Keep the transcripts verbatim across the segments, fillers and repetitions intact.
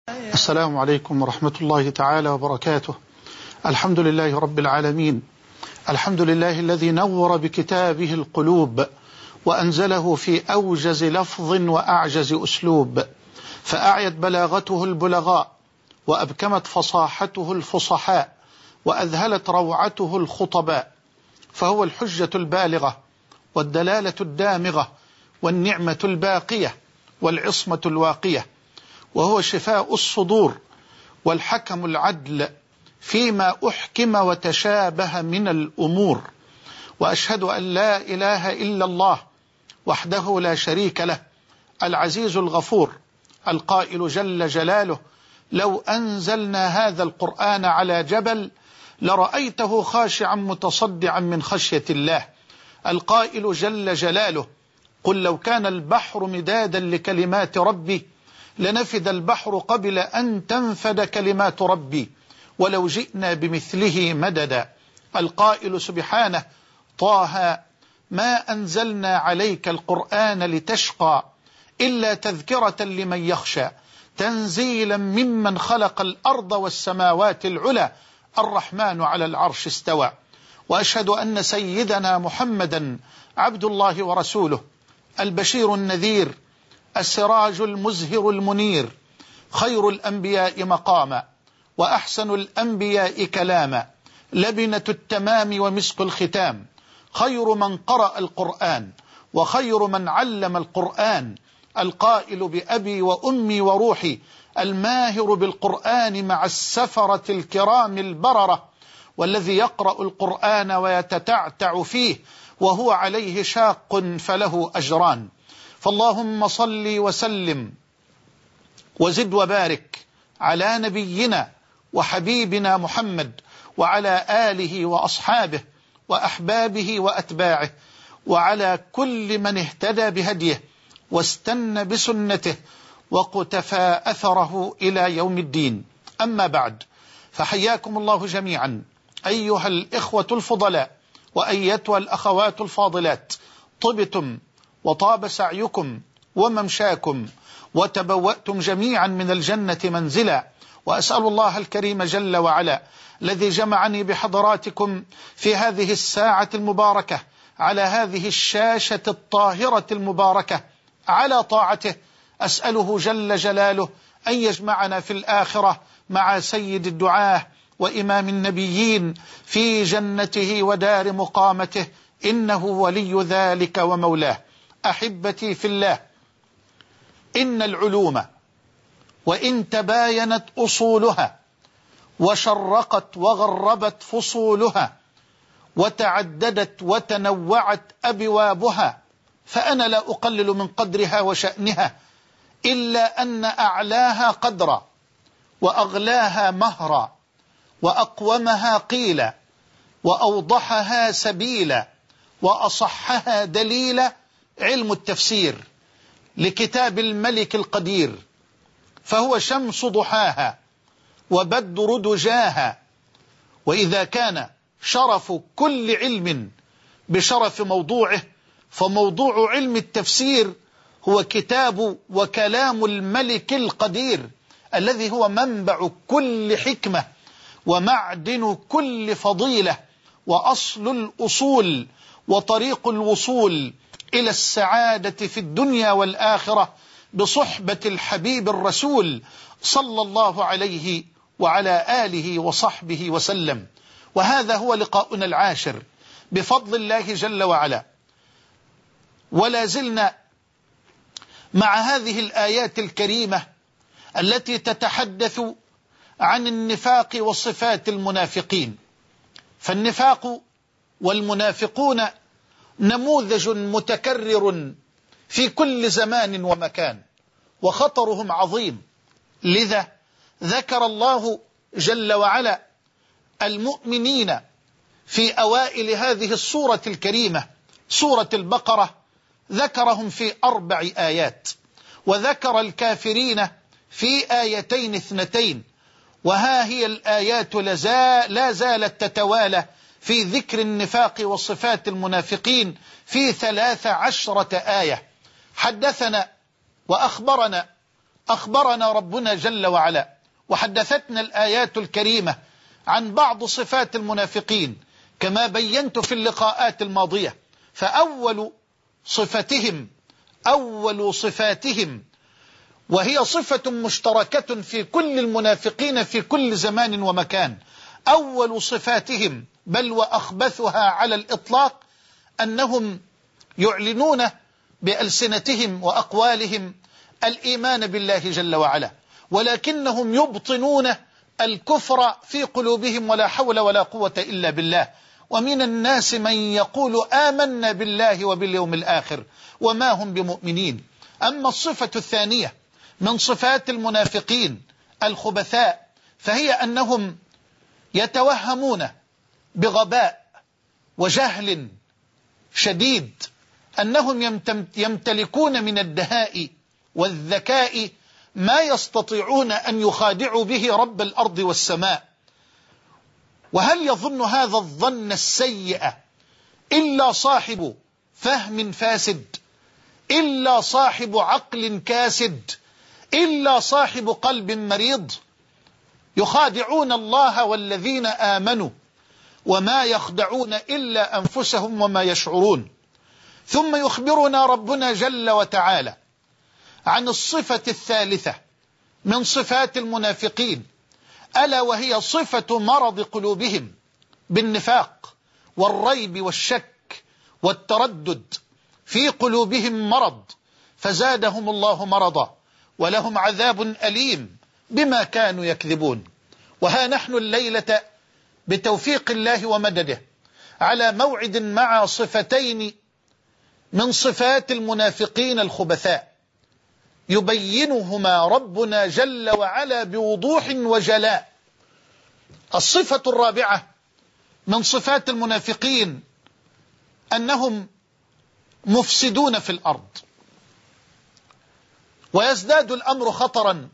السلام عليكم ورحمة الله تعالى وبركاته. الحمد لله رب العالمين، الحمد لله الذي نور بكتابه القلوب وأنزله في أوجز لفظ وأعجز أسلوب، فأعيت بلاغته البلغاء وأبكمت فصاحته الفصحاء وأذهلت روعته الخطباء، فهو الحجة البالغة والدلالة الدامغة والنعمة الباقية والعصمة الواقية، وهو شفاء الصدور والحكم العدل فيما أحكم وتشابه من الأمور. وأشهد أن لا إله إلا الله وحده لا شريك له، العزيز الغفور القائل جل جلاله: لو أنزلنا هذا القرآن على جبل لرأيته خاشعا متصدعا من خشية الله. القائل جل جلاله: قل لو كان البحر مدادا لكلمات ربي لنفد البحر قبل أن تنفد كلمات ربي ولو جئنا بمثله مددا. القائل سبحانه: طه ما أنزلنا عليك القرآن لتشقى إلا تذكرة لمن يخشى تنزيلا ممن خلق الأرض والسماوات العلى الرحمن على العرش استوى. وأشهد أن سيدنا محمدا عبد الله ورسوله، البشير النذير، السراج المزهر المنير، خير الأنبياء مقاما وأحسن الأنبياء كلاما، لبنة التمام ومسك الختام، خير من قرأ القرآن وخير من علم القرآن، القائل بأبي وأمي وروحي، الماهر بالقرآن مع السفرة الكرام البررة، والذي يقرأ القرآن ويتتعتع فيه وهو عليه شاق فله أجران. فاللهم صل وسلم وزد وبارك على نبينا وحبيبنا محمد وعلى آله وأصحابه وأحبابه وأتباعه وعلى كل من اهتدى بهديه واستنى بسنته وقتفى أثره إلى يوم الدين. أما بعد، فحياكم الله جميعا أيها الإخوة الفضلاء وأيتها الأخوات الفاضلات، طبتم وطاب سعيكم وممشاكم وتبوأتم جميعا من الجنة منزلا. وأسأل الله الكريم جل وعلا الذي جمعني بحضراتكم في هذه الساعة المباركة على هذه الشاشة الطاهرة المباركة على طاعته، أسأله جل جلاله أن يجمعنا في الآخرة مع سيد الدعاة وإمام النبيين في جنته ودار مقامته، إنه ولي ذلك ومولاه. أحبتي في الله، إن العلوم وإن تباينت أصولها وشرقت وغربت فصولها وتعددت وتنوعت أبوابها، فأنا لا أقلل من قدرها وشأنها، إلا أن أعلاها قدرا وأغلاها مهرا وأقومها قيلا وأوضحها سبيلا وأصحها دليلا علم التفسير لكتاب الملك القدير، فهو شمس ضحاها وبدر دجاها. وإذا كان شرف كل علم بشرف موضوعه، فموضوع علم التفسير هو كتاب وكلام الملك القدير الذي هو منبع كل حكمة ومعدن كل فضيلة وأصل الأصول وطريق الوصول إلى السعادة في الدنيا والآخرة بصحبة الحبيب الرسول صلى الله عليه وعلى آله وصحبه وسلم. وهذا هو لقاؤنا العاشر بفضل الله جل وعلا، ولا زلنا مع هذه الآيات الكريمة التي تتحدث عن النفاق وصفات المنافقين. فالنفاق والمنافقون نموذج متكرر في كل زمان ومكان، وخطرهم عظيم. لذا ذكر الله جل وعلا المؤمنين في أوائل هذه السورة الكريمة سورة البقرة، ذكرهم في أربع آيات، وذكر الكافرين في آيتين اثنتين، وها هي الآيات لا زالت تتوالى في ذكر النفاق وصفات المنافقين في ثلاث عشرة آية. حدثنا وأخبرنا أخبرنا ربنا جل وعلا وحدثتنا الآيات الكريمة عن بعض صفات المنافقين كما بينت في اللقاءات الماضية. فأول صفتهم أول صفاتهم وهي صفة مشتركة في كل المنافقين في كل زمان ومكان، أول صفاتهم بل وأخبثها على الإطلاق أنهم يعلنون بألسنتهم وأقوالهم الإيمان بالله جل وعلا، ولكنهم يبطنون الكفر في قلوبهم ولا حول ولا قوة إلا بالله. ومن الناس من يقول آمنا بالله وباليوم الآخر وما هم بمؤمنين. أما الصفة الثانية من صفات المنافقين الخبثاء فهي أنهم يتوهمون بغباء وجهل شديد أنهم يمتلكون من الدهاء والذكاء ما يستطيعون أن يخادعوا به رب الأرض والسماء. وهل يظن هذا الظن السيء إلا صاحب فهم فاسد، إلا صاحب عقل كاسد، إلا صاحب قلب مريض؟ يخادعون الله والذين آمنوا وما يخدعون إلا أنفسهم وما يشعرون. ثم يخبرنا ربنا جل وتعالى عن الصفة الثالثة من صفات المنافقين، ألا وهي صفة مرض قلوبهم بالنفاق والريب والشك والتردد. في قلوبهم مرض فزادهم الله مرضا ولهم عذاب أليم بما كانوا يكذبون. وها نحن الليلة بتوفيق الله ومدده على موعد مع صفتين من صفات المنافقين الخبثاء يبينهما ربنا جل وعلا بوضوح وجلاء. الصفة الرابعة من صفات المنافقين أنهم مفسدون في الأرض. ويزداد الأمر خطرا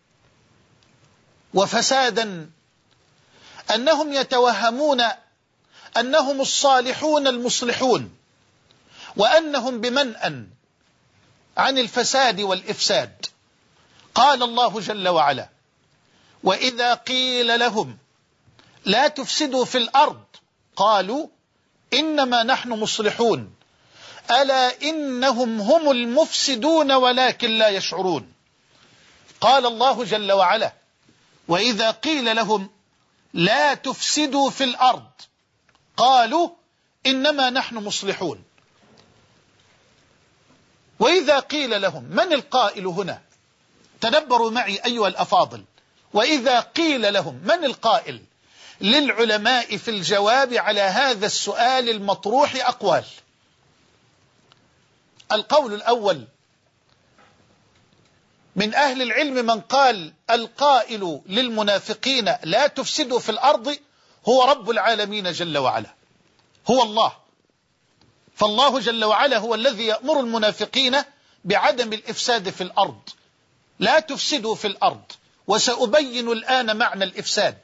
وفسادا أنهم يتوهمون أنهم الصالحون المصلحون، وأنهم بمنأى عن الفساد والإفساد. قال الله جل وعلا: وإذا قيل لهم لا تفسدوا في الأرض قالوا إنما نحن مصلحون ألا إنهم هم المفسدون ولكن لا يشعرون. قال الله جل وعلا: وإذا قيل لهم لا تفسدوا في الأرض قالوا إنما نحن مصلحون. وإذا قيل لهم، من القائل هنا؟ تدبروا معي أيها الأفاضل. وإذا قيل لهم، من القائل؟ للعلماء في الجواب على هذا السؤال المطروح أقوال. القول الأول من أهل العلم من قال القائل للمنافقين لا تفسدوا في الأرض هو رب العالمين جل وعلا، هو الله. فالله جل وعلا هو الذي يأمر المنافقين بعدم الإفساد في الأرض، لا تفسدوا في الأرض. وسأبين الآن معنى الإفساد.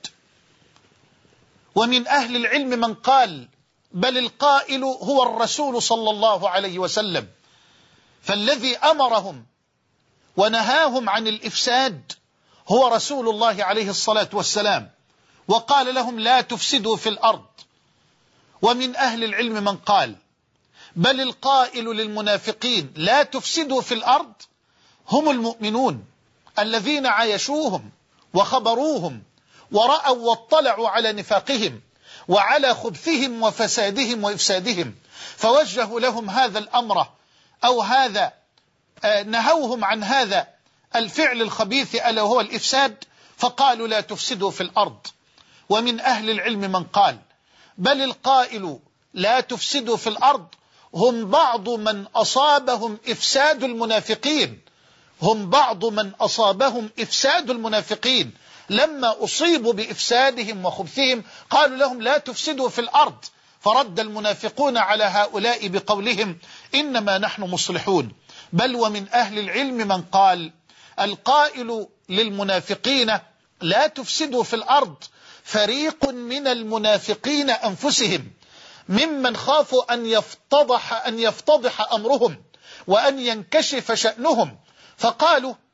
ومن أهل العلم من قال بل القائل هو الرسول صلى الله عليه وسلم، فالذي أمرهم ونهاهم عن الإفساد هو رسول الله عليه الصلاة والسلام، وقال لهم لا تفسدوا في الأرض. ومن أهل العلم من قال بل القائل للمنافقين لا تفسدوا في الأرض هم المؤمنون الذين عايشوهم وخبروهم ورأوا واطلعوا على نفاقهم وعلى خبثهم وفسادهم وإفسادهم، فوجهوا لهم هذا الأمر أو هذا آه نهوهم عن هذا الفعل الخبيث ألا وهو الإفساد، فقالوا لا تفسدوا في الأرض. ومن أهل العلم من قال بل القائل لا تفسدوا في الأرض هم بعض من أصابهم إفساد المنافقين، هم بعض من أصابهم إفساد المنافقين لما أصيبوا بإفسادهم وخبثهم قالوا لهم لا تفسدوا في الأرض، فرد المنافقون على هؤلاء بقولهم إنما نحن مصلحون. بل ومن أهل العلم من قال القائل للمنافقين لا تفسدوا في الأرض فريق من المنافقين أنفسهم ممن خافوا أن يفتضح, أن يفتضح أمرهم وأن ينكشف شأنهم، فقالوا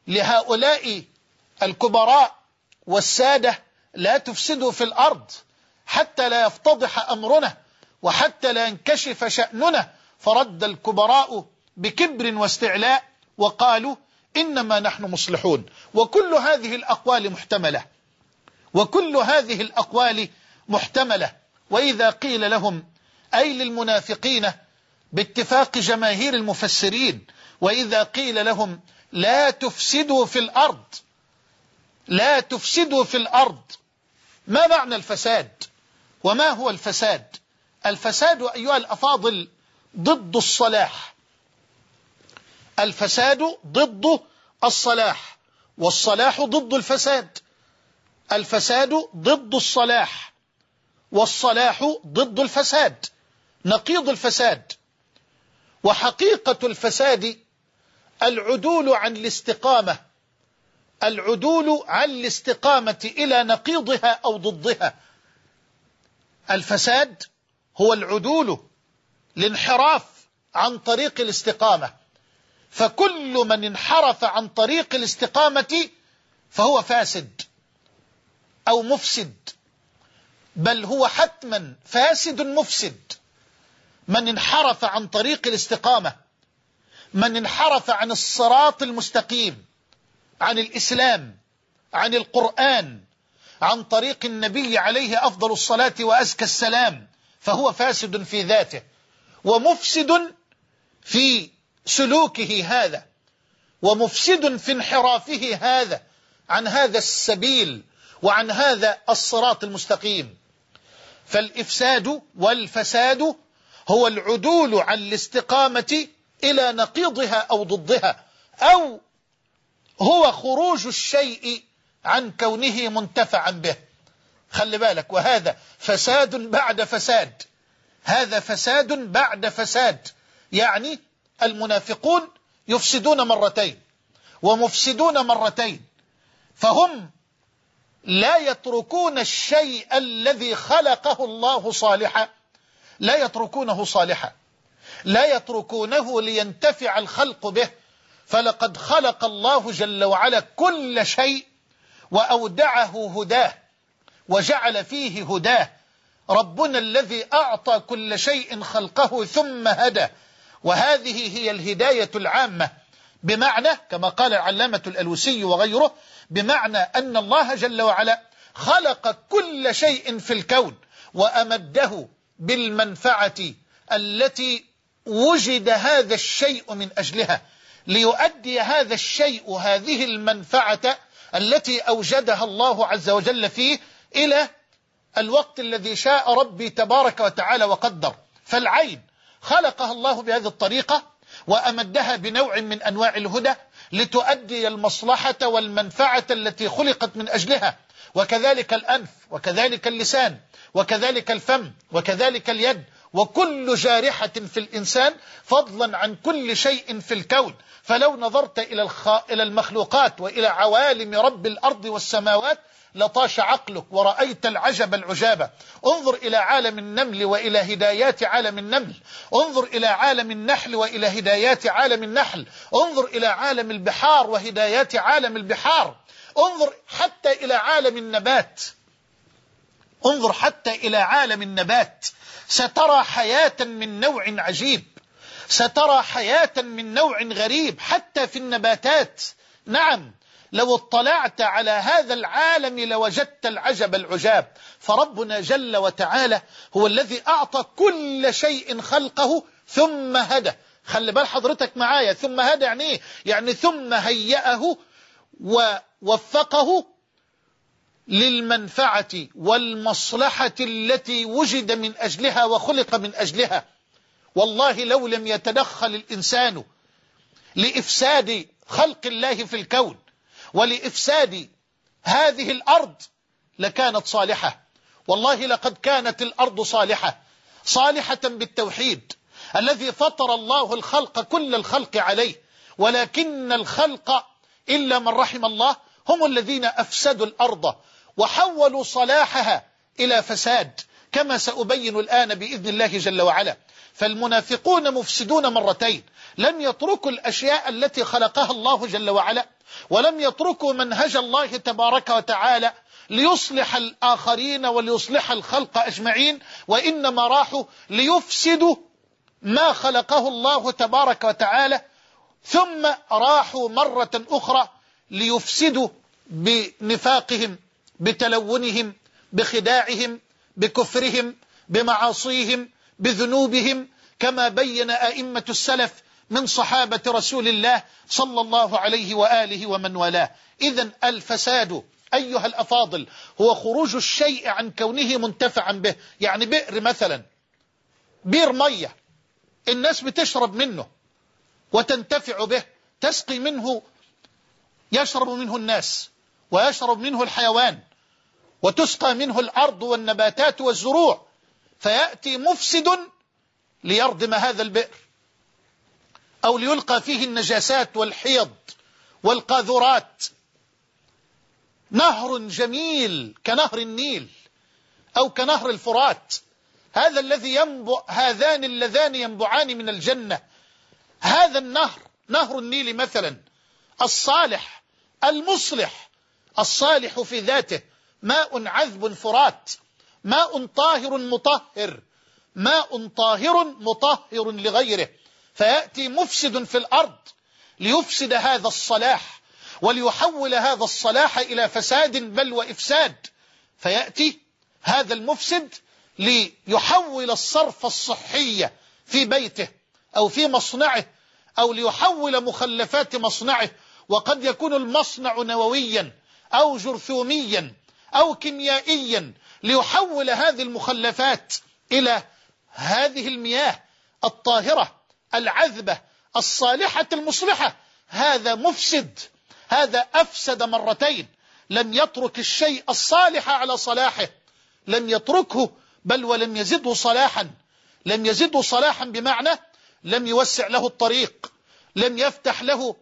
لهؤلاء الكبراء والسادة: لا تفسدوا في الأرض حتى لا يفتضح أمرنا وحتى لا ينكشف شأننا. فرد الكبراء بكبر واستعلاء وقالوا: إنما نحن مصلحون. وكل هذه الأقوال محتملة، وكل هذه الأقوال محتملة. وإذا قيل لهم، أي للمنافقين باتفاق جماهير المفسرين، وإذا قيل لهم: لا تفسدوا في الأرض، لا تفسدوا في الأرض، ما معنى الفساد؟ وما هو الفساد؟ الفساد أيها الأفاضل ضد الصلاح، الفساد ضد الصلاح، والصلاح ضد الفساد. الفساد ضد الصلاح، والصلاح ضد الفساد، نقيض الفساد. وحقيقة الفساد العدول عن الاستقامة، العدول عن الاستقامة إلى نقيضها أو ضدها. الفساد هو العدول، الانحراف عن طريق الاستقامة. فكل من انحرف عن طريق الاستقامة فهو فاسد أو مفسد، بل هو حتما فاسد مفسد. من انحرف عن طريق الاستقامة، من انحرف عن الصراط المستقيم، عن الإسلام، عن القرآن، عن طريق النبي عليه أفضل الصلاة وأزكى السلام، فهو فاسد في ذاته ومفسد في سلوكه هذا، ومفسد في انحرافه هذا عن هذا السبيل وعن هذا الصراط المستقيم. فالإفساد والفساد هو العدول عن الاستقامة إلى نقيضها أو ضدها، أو هو خروج الشيء عن كونه منتفعا به. خلي بالك، وهذا فساد بعد فساد، هذا فساد بعد فساد. يعني المنافقون يفسدون مرتين ومفسدون مرتين، فهم لا يتركون الشيء الذي خلقه الله صالحا، لا يتركونه صالحا، لا يتركونه لينتفع الخلق به. فلقد خلق الله جل وعلا كل شيء وأودعه هداه وجعل فيه هداه. ربنا الذي أعطى كل شيء خلقه ثم هدى، وهذه هي الهداية العامة، بمعنى كما قال العلامة الألوسي وغيره، بمعنى أن الله جل وعلا خلق كل شيء في الكون وأمده بالمنفعة التي وجد هذا الشيء من أجلها، ليؤدي هذا الشيء هذه المنفعة التي أوجدها الله عز وجل فيه إلى الوقت الذي شاء ربي تبارك وتعالى وقدر. فالعين خلقها الله بهذه الطريقة وأمدها بنوع من أنواع الهدى لتؤدي المصلحة والمنفعة التي خلقت من أجلها، وكذلك الأنف، وكذلك اللسان، وكذلك الفم، وكذلك اليد، وكل جارحة في الإنسان، فضلا عن كل شيء في الكون. فلو نظرت إلى الخ... إلى المخلوقات وإلى عوالم رب الأرض والسماوات لطاش عقلك ورأيت العجب العجابة. انظر إلى عالم النمل وإلى هدايات عالم النمل، انظر إلى عالم النحل وإلى هدايات عالم النحل، انظر إلى عالم البحار وهدايات عالم البحار، انظر حتى إلى عالم النبات، انظر حتى إلى عالم النبات. سترى حياة من نوع عجيب، سترى حياة من نوع غريب حتى في النباتات. نعم، لو اطلعت على هذا العالم لوجدت العجب العجاب. فربنا جل وتعالى هو الذي أعطى كل شيء خلقه ثم هدى. خلي بال حضرتك معايا، ثم هدى يعني ايه؟ يعني ثم هيأه ووفقه للمنفعة والمصلحة التي وجد من أجلها وخلق من أجلها. والله لو لم يتدخل الإنسان لإفساد خلق الله في الكون ولإفساد هذه الأرض لكانت صالحة. والله لقد كانت الأرض صالحة، صالحة بالتوحيد الذي فطر الله الخلق كل الخلق عليه، ولكن الخلق إلا من رحم الله هم الذين أفسدوا الأرض وحولوا صلاحها إلى فساد، كما سأبين الآن بإذن الله جل وعلا. فالمنافقون مفسدون مرتين، لم يتركوا الأشياء التي خلقها الله جل وعلا ولم يتركوا منهج الله تبارك وتعالى ليصلح الآخرين وليصلح الخلق أجمعين، وإنما راحوا ليفسدوا ما خلقه الله تبارك وتعالى، ثم راحوا مرة أخرى ليفسدوا بنفاقهم، بتلونهم، بخداعهم، بكفرهم، بمعاصيهم، بذنوبهم، كما بين أئمة السلف من صحابة رسول الله صلى الله عليه وآله ومن والاه. إذن الفساد أيها الأفاضل هو خروج الشيء عن كونه منتفعا به. يعني بئر مثلا، بئر مية الناس بتشرب منه وتنتفع به، تسقي منه، يشرب منه الناس ويشرب منه الحيوان، وتسقى منه الأرض والنباتات والزروع، فيأتي مفسد ليردم هذا البئر أو ليلقى فيه النجاسات والحيض والقاذورات. نهر جميل كنهر النيل أو كنهر الفرات، هذا الذي ينبع، هذان اللذان ينبعان من الجنة، هذا النهر، نهر النيل مثلا، الصالح المصلح، الصالح في ذاته، ماء عذب فرات، ماء طاهر مطهر، ماء طاهر مطهر لغيره، فيأتي مفسد في الأرض ليفسد هذا الصلاح وليحول هذا الصلاح إلى فساد بل وإفساد. فيأتي هذا المفسد ليحول الصرف الصحي في بيته أو في مصنعه، أو ليحول مخلفات مصنعه، وقد يكون المصنع نوويا أو جرثوميا أو كيميائيا، ليحول هذه المخلفات إلى هذه المياه الطاهرة العذبة الصالحة المصلحة. هذا مفسد، هذا أفسد مرتين، لم يترك الشيء الصالح على صلاحه، لم يتركه بل ولم يزده صلاحا. لم يزده صلاحا بمعنى لم يوسع له الطريق، لم يفتح له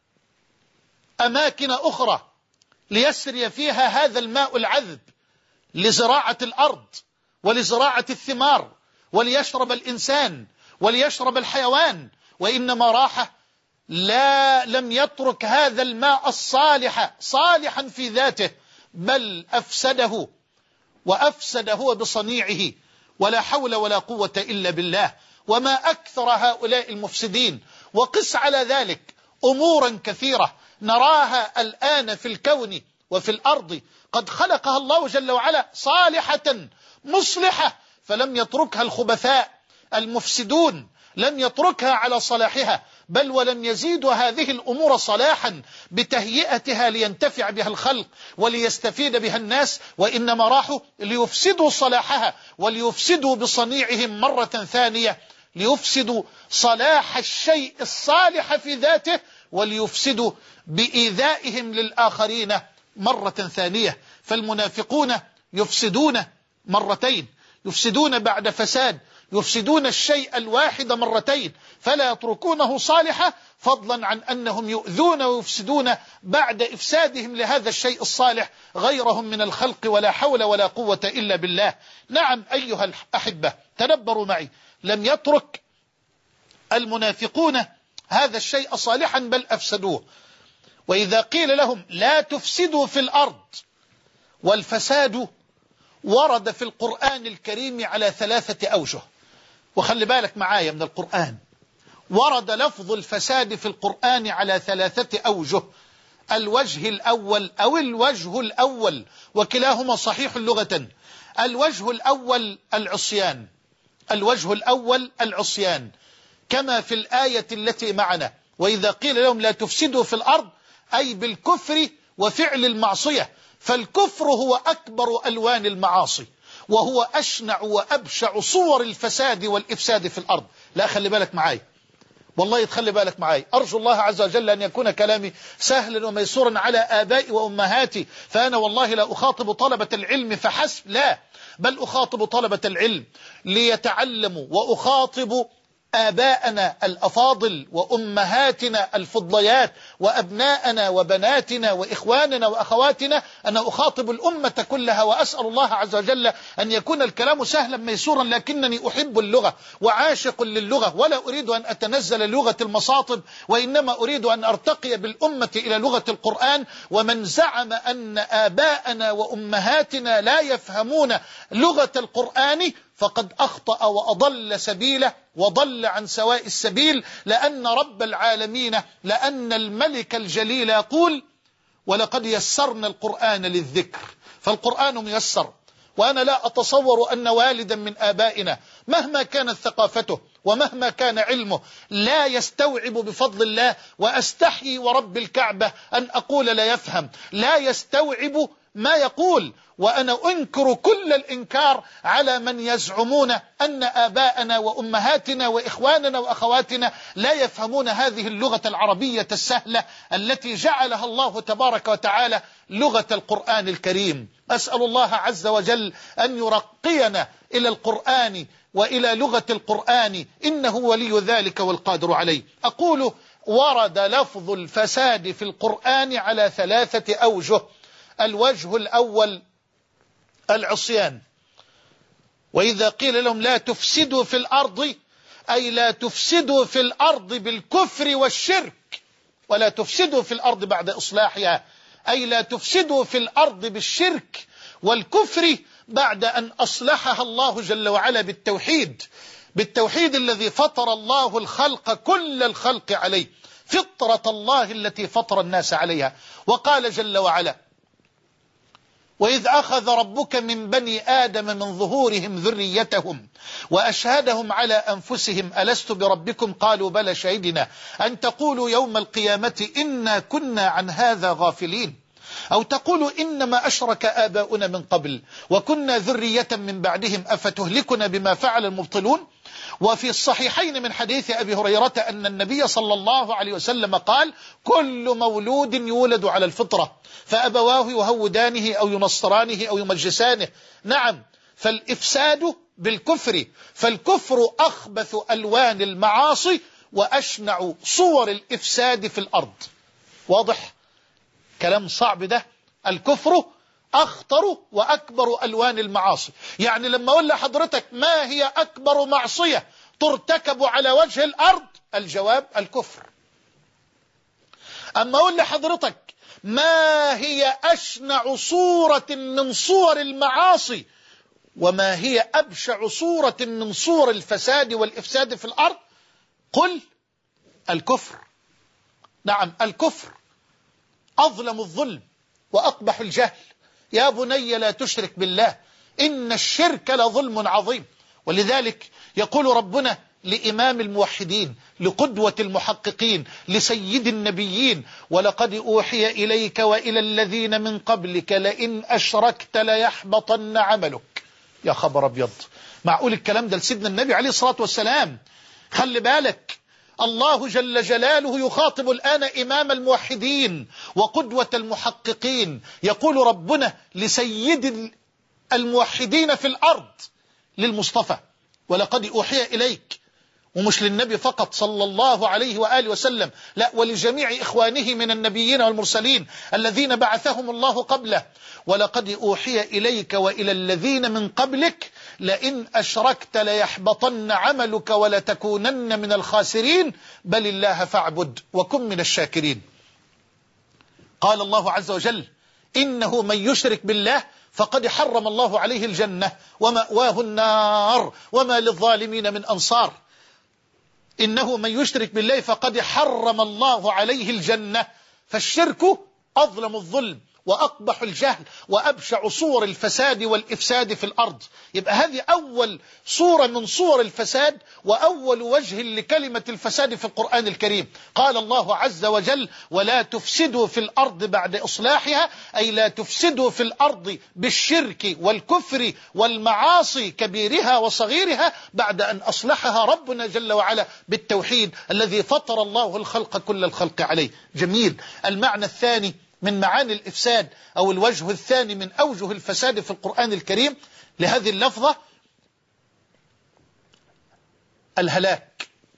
أماكن أخرى ليسري فيها هذا الماء العذب لزراعة الأرض ولزراعة الثمار وليشرب الإنسان وليشرب الحيوان، وإنما راح لا لم يترك هذا الماء الصالح صالحا في ذاته، بل أفسده، وأفسد هو بصنيعه، ولا حول ولا قوة إلا بالله. وما أكثر هؤلاء المفسدين، وقس على ذلك أمورا كثيرة نراها الآن في الكون وفي الأرض قد خلقها الله جل وعلا صالحة مصلحة، فلم يتركها الخبثاء المفسدون، لم يتركها على صلاحها، بل ولم يزيدوا هذه الأمور صلاحا بتهيئتها لينتفع بها الخلق وليستفيد بها الناس، وإنما راحوا ليفسدوا صلاحها وليفسدوا بصنيعهم مرة ثانية، ليفسدوا صلاح الشيء الصالح في ذاته وليفسدوا بإيذائهم للآخرين مرة ثانية. فالمنافقون يفسدون مرتين، يفسدون بعد فساد، يفسدون الشيء الواحد مرتين، فلا يتركونه صالحا، فضلا عن أنهم يؤذون ويفسدون بعد إفسادهم لهذا الشيء الصالح غيرهم من الخلق، ولا حول ولا قوة إلا بالله. نعم أيها الأحبة، تدبروا معي، لم يترك المنافقون هذا الشيء صالحا بل أفسدوه. وإذا قيل لهم لا تفسدوا في الأرض، والفساد ورد في القرآن الكريم على ثلاثة أوجه، وخلي بالك معايا من القرآن، ورد لفظ الفساد في القرآن على ثلاثة أوجه. الوجه الأول أو الوجه الأول، وكلاهما صحيح لغة. الوجه الأول العصيان، الوجه الأول العصيان، كما في الآية التي معنا، وإذا قيل لهم لا تفسدوا في الأرض، أي بالكفر وفعل المعصية، فالكفر هو أكبر ألوان المعاصي، وهو أشنع وأبشع صور الفساد والإفساد في الأرض. لا خلي بالك معاي، والله تخلي بالك معاي، أرجو الله عز وجل أن يكون كلامي سهلا وميسورا على آبائي وأمهاتي، فأنا والله لا أخاطب طلبة العلم فحسب، لا، بل أخاطب طلبة العلم ليتعلموا، وأخاطب آباءنا الأفاضل وأمهاتنا الفضليات وأبناءنا وبناتنا وإخواننا وأخواتنا. أنا أخاطب الأمة كلها وأسأل الله عز وجل أن يكون الكلام سهلا ميسورا، لكنني أحب اللغة وعاشق للغة، ولا أريد أن أتنزل لغة المصاطب، وإنما أريد أن أرتقي بالأمة إلى لغة القرآن. ومن زعم أن آباءنا وأمهاتنا لا يفهمون لغة القرآن فقد أخطأ وأضل سبيله وضل عن سواء السبيل، لأن رب العالمين، لأن الملك الجليل يقول: ولقد يسرنا القرآن للذكر. فالقرآن ميسر، وأنا لا أتصور أن والدا من آبائنا مهما كانت ثقافته ومهما كان علمه لا يستوعب بفضل الله، وأستحيي ورب الكعبة أن أقول لا يفهم، لا يستوعب ما يقول. وأنا أنكر كل الإنكار على من يزعمون أن آباءنا وأمهاتنا وإخواننا وأخواتنا لا يفهمون هذه اللغة العربية السهلة التي جعلها الله تبارك وتعالى لغة القرآن الكريم. أسأل الله عز وجل أن يرقينا إلى القرآن وإلى لغة القرآن، إنه ولي ذلك والقادر عليه. أقول: ورد لفظ الفساد في القرآن على ثلاثة أوجه. الوجه الأول العصيان، وإذا قيل لهم لا تفسدوا في الأرض أي لا تفسدوا في الأرض بالكفر والشرك، ولا تفسدوا في الأرض بعد إصلاحها أي لا تفسدوا في الأرض بالشرك والكفر بعد أن أصلحها الله جل وعلا بالتوحيد، بالتوحيد الذي فطر الله الخلق كل الخلق عليه، فطرة الله التي فطر الناس عليها. وقال جل وعلا: وإذ أخذ ربك من بني آدم من ظهورهم ذريتهم وأشهدهم على أنفسهم ألست بربكم قالوا بلى شهدنا أن تقولوا يوم القيامة إنا كنا عن هذا غافلين أو تقولوا إنما أشرك آباؤنا من قبل وكنا ذرية من بعدهم أفتهلكنا بما فعل المبطلون. وفي الصحيحين من حديث أبي هريرة أن النبي صلى الله عليه وسلم قال: كل مولود يولد على الفطرة فأبواه يهودانه أو ينصرانه أو يمجسانه. نعم، فالإفساد بالكفر، فالكفر أخبث ألوان المعاصي وأشنع صور الإفساد في الأرض. واضح؟ كلام صعب ده. الكفر أخطر وأكبر ألوان المعاصي. يعني لما أقول لحضرتك ما هي أكبر معصية ترتكب على وجه الأرض، الجواب الكفر. أما أقول لحضرتك ما هي أشنع صورة من صور المعاصي وما هي أبشع صورة من صور الفساد والإفساد في الأرض، قل الكفر. نعم، الكفر أظلم الظلم وأقبح الجهل. يا بني لا تشرك بالله إن الشرك لظلم عظيم. ولذلك يقول ربنا لإمام الموحدين، لقدوة المحققين، لسيد النبيين: ولقد أوحي إليك وإلى الذين من قبلك لئن أشركت ليحبطن عملك. يا خبر أبيض، معقول الكلام ده لسيدنا النبي عليه الصلاة والسلام؟ خلي بالك، الله جل جلاله يخاطب الآن إمام الموحدين وقدوة المحققين. يقول ربنا لسيد الموحدين في الأرض للمصطفى: ولقد أوحي إليك، ومش للنبي فقط صلى الله عليه وآله وسلم، لا، ولجميع إخوانه من النبيين والمرسلين الذين بعثهم الله قبله: ولقد أوحي إليك وإلى الذين من قبلك لئن أشركت ليحبطن عملك ولتكونن من الخاسرين بل الله فاعبد وكن من الشاكرين. قال الله عز وجل: إنه من يشرك بالله فقد حرم الله عليه الجنة ومأواه النار وما للظالمين من أنصار. إنه من يشرك بالله فقد حرم الله عليه الجنة. فالشرك أظلم الظلم وأقبح الجهل وأبشع صور الفساد والإفساد في الأرض. يبقى هذه أول صورة من صور الفساد وأول وجه لكلمة الفساد في القرآن الكريم. قال الله عز وجل: ولا تفسدوا في الأرض بعد إصلاحها، أي لا تفسدوا في الأرض بالشرك والكفر والمعاصي كبيرها وصغيرها بعد أن أصلحها ربنا جل وعلا بالتوحيد الذي فطر الله الخلق كل الخلق عليه. جميل. المعنى الثاني من معاني الإفساد أو الوجه الثاني من أوجه الفساد في القرآن الكريم لهذه اللفظة الهلاك.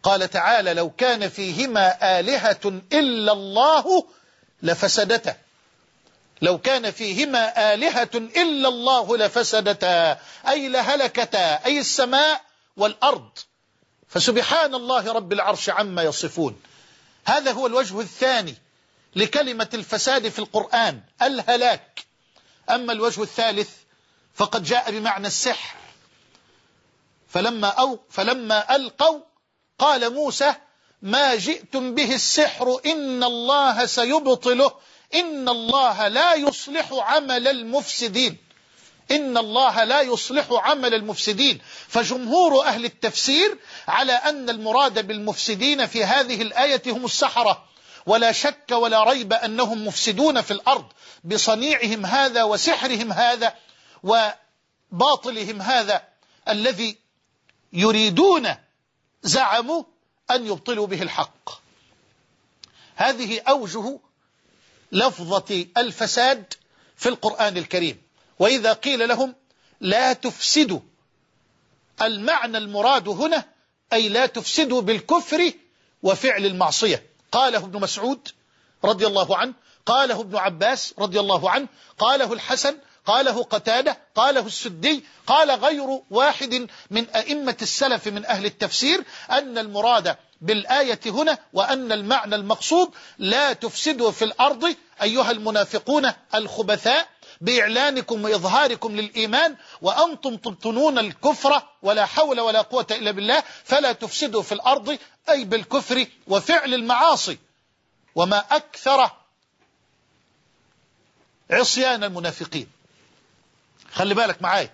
قال تعالى لو كان فيهما آلهة إلا الله لفسدتا، لو كان فيهما آلهة إلا الله لفسدتا، أي لهلكتا، أي السماء والأرض. فسبحان الله رب العرش عما يصفون. هذا هو الوجه الثاني لكلمة الفساد في القرآن، الهلاك. أما الوجه الثالث فقد جاء بمعنى السحر. فلما, أو فلما ألقوا قال موسى ما جئتم به السحر إن الله سيبطله إن الله لا يصلح عمل المفسدين، إن الله لا يصلح عمل المفسدين. فجمهور أهل التفسير على أن المراد بالمفسدين في هذه الآية هم السحرة، ولا شك ولا ريب أنهم مفسدون في الأرض بصنيعهم هذا وسحرهم هذا وباطلهم هذا الذي يريدون زعموا أن يبطلوا به الحق. هذه أوجه لفظة الفساد في القرآن الكريم. وإذا قيل لهم لا تفسدوا، المعنى المراد هنا أي لا تفسدوا بالكفر وفعل المعصية. قاله ابن مسعود رضي الله عنه، قاله ابن عباس رضي الله عنه، قاله الحسن، قاله قتادة، قاله السدي، قال غير واحد من أئمة السلف من أهل التفسير أن المراد بالآية هنا وأن المعنى المقصود لا تفسدوا في الأرض أيها المنافقون الخبثاء بإعلانكم وإظهاركم للإيمان وأنتم تبطنون الكفر ولا حول ولا قوة إلا بالله، فلا تفسدوا في الأرض أي بالكفر وفعل المعاصي. وما أكثر عصيان المنافقين. خلي بالك معايا،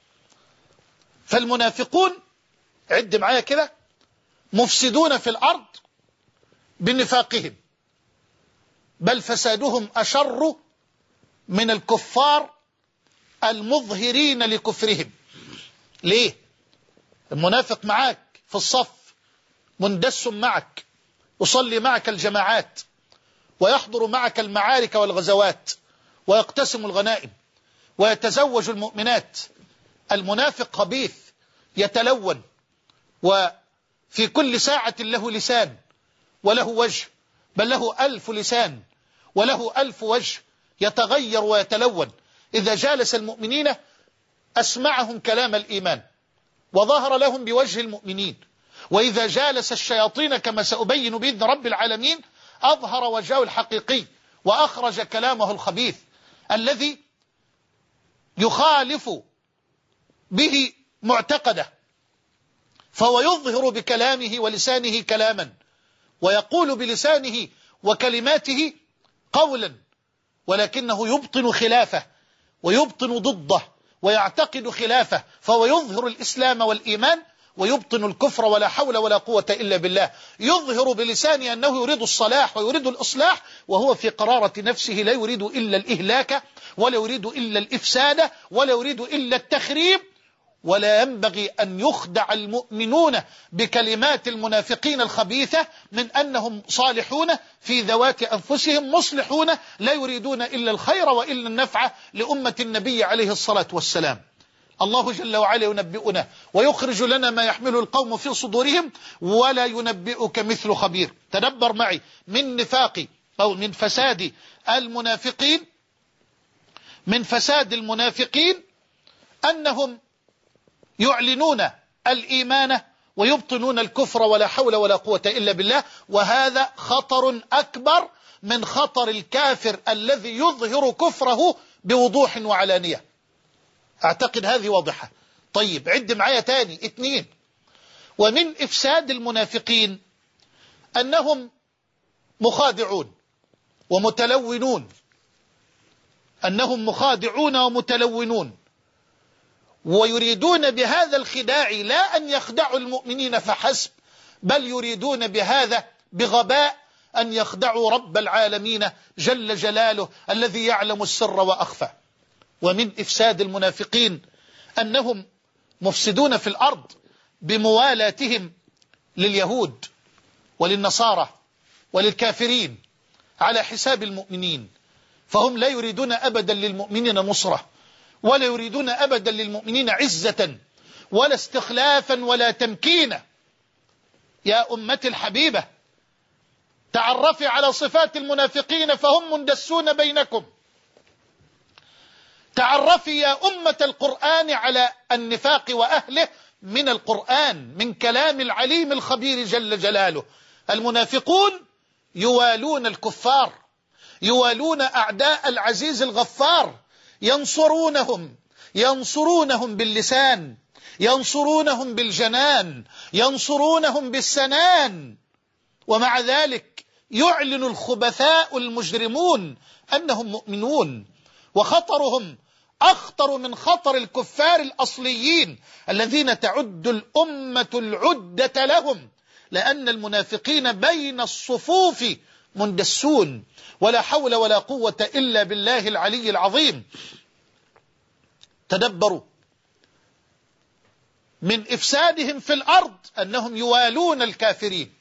فالمنافقون عد معايا كده مفسدون في الأرض بنفاقهم، بل فسادهم أشر من الكفار المظهرين لكفرهم. ليه؟ المنافق معك في الصف مندس معك، يصلي معك الجماعات ويحضر معك المعارك والغزوات ويقتسم الغنائم ويتزوج المؤمنات. المنافق خبيث يتلون، وفي كل ساعة له لسان وله وجه، بل له ألف لسان وله ألف وجه يتغير ويتلون. إذا جالس المؤمنين أسمعهم كلام الإيمان وظهر لهم بوجه المؤمنين، وإذا جالس الشياطين كما سأبين بإذن رب العالمين أظهر وجهه الحقيقي وأخرج كلامه الخبيث الذي يخالف به معتقده، فهو يظهر بكلامه ولسانه كلاما ويقول بلسانه وكلماته قولا، ولكنه يبطن خلافه ويبطن ضده ويعتقد خلافه، فهو يظهر الإسلام والإيمان ويبطن الكفر ولا حول ولا قوة إلا بالله. يظهر بلسانه أنه يريد الصلاح ويريد الإصلاح، وهو في قرارة نفسه لا يريد إلا الإهلاك ولا يريد إلا الإفساد ولا يريد إلا التخريب. ولا ينبغي أن يخدع المؤمنون بكلمات المنافقين الخبيثة من أنهم صالحون في ذوات أنفسهم مصلحون لا يريدون إلا الخير وإلا النفع لأمة النبي عليه الصلاة والسلام. الله جل وعلا ينبئنا ويخرج لنا ما يحمل القوم في صدورهم ولا ينبئك مثل خبير. تدبر معي من نفاق أو من فساد المنافقين، من فساد المنافقين أنهم يعلنون الإيمان ويبطنون الكفر ولا حول ولا قوة إلا بالله، وهذا خطر أكبر من خطر الكافر الذي يظهر كفره بوضوح وعلانية. أعتقد هذه واضحة. طيب عد معايا تاني اتنين. ومن إفساد المنافقين أنهم مخادعون ومتلونون، أنهم مخادعون ومتلونون، ويريدون بهذا الخداع لا أن يخدعوا المؤمنين فحسب، بل يريدون بهذا بغباء أن يخدعوا رب العالمين جل جلاله الذي يعلم السر وأخفى. ومن إفساد المنافقين أنهم مفسدون في الأرض بموالاتهم لليهود وللنصارى وللكافرين على حساب المؤمنين، فهم لا يريدون أبدا للمؤمنين نصرة، ولا يريدون أبدا للمؤمنين عزة ولا استخلافا ولا تمكينا، يا أمتي الحبيبة، تعرفي على صفات المنافقين فهم مندسون بينكم. تعرفي يا أمة القرآن على النفاق وأهله من القرآن، من كلام العليم الخبير جل جلاله. المنافقون يوالون الكفار، يوالون أعداء العزيز الغفار، ينصرونهم ينصرونهم باللسان، ينصرونهم بالجنان، ينصرونهم بالسنان، ومع ذلك يعلن الخبثاء المجرمون أنهم مؤمنون، وخطرهم أخطر من خطر الكفار الأصليين الذين تعد الأمة العدة لهم، لأن المنافقين بين الصفوف مندسون، ولا حول ولا قوة إلا بالله العلي العظيم. تدبروا من إفسادهم في الأرض أنهم يوالون الكافرين.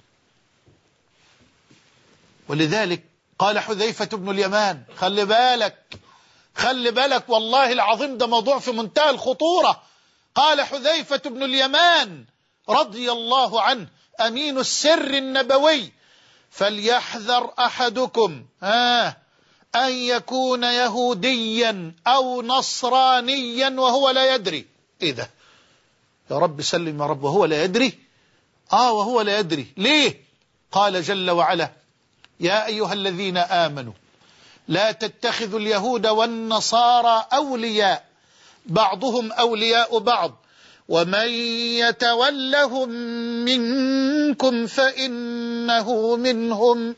ولذلك قال حذيفة بن اليمان، خلي بالك خلي بالك والله العظيم ده موضوع في منتهى الخطورة. قال حذيفة بن اليمان رضي الله عنه أمين السر النبوي: فليحذر أحدكم آه أن يكون يهوديا أو نصرانيا وهو لا يدري. إيه ده يا رب؟ سلم يا رب. وهو لا يدري؟ آه وهو لا يدري. ليه؟ قال جل وعلا: يا أيها الذين آمنوا لا تتخذوا اليهود والنصارى أولياء بعضهم أولياء بعض ومن يتولهم منكم فإنه منهم.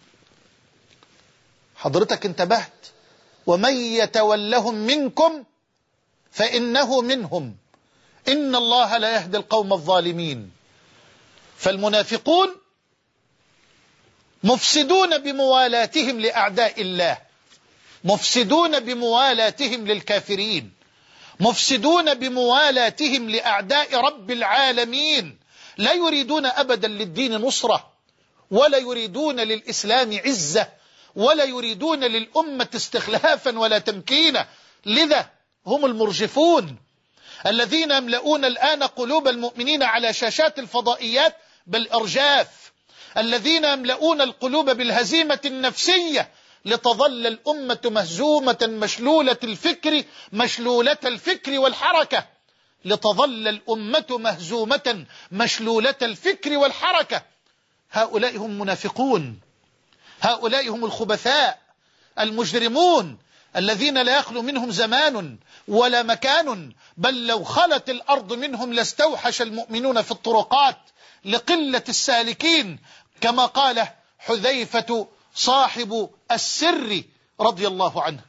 حضرتك انتبهت؟ ومن يتولهم منكم فإنه منهم، إن الله لا يهدي القوم الظالمين. فالمنافقون مفسدون بموالاتهم لأعداء الله، مفسدون بموالاتهم للكافرين، مفسدون بموالاتهم لأعداء رب العالمين. لا يريدون أبدا للدين نصرة، ولا يريدون للإسلام عزة، ولا يريدون للأمة استخلافا ولا تمكينا. لذا هم المرجفون الذين يملؤون الآن قلوب المؤمنين على شاشات الفضائيات بالإرجاف، الذين يملؤون القلوب بالهزيمة النفسية لتظل الأمة مهزومة مشلولة الفكر مشلولة الفكر والحركة، لتظل الأمة مهزومة مشلولة الفكر والحركة. هؤلاء هم منافقون، هؤلاء هم الخبثاء المجرمون الذين لا يخلو منهم زمان ولا مكان، بل لو خلت الأرض منهم لاستوحش المؤمنون في الطرقات لقلة السالكين، كما قال حذيفة صاحب السر رضي الله عنه.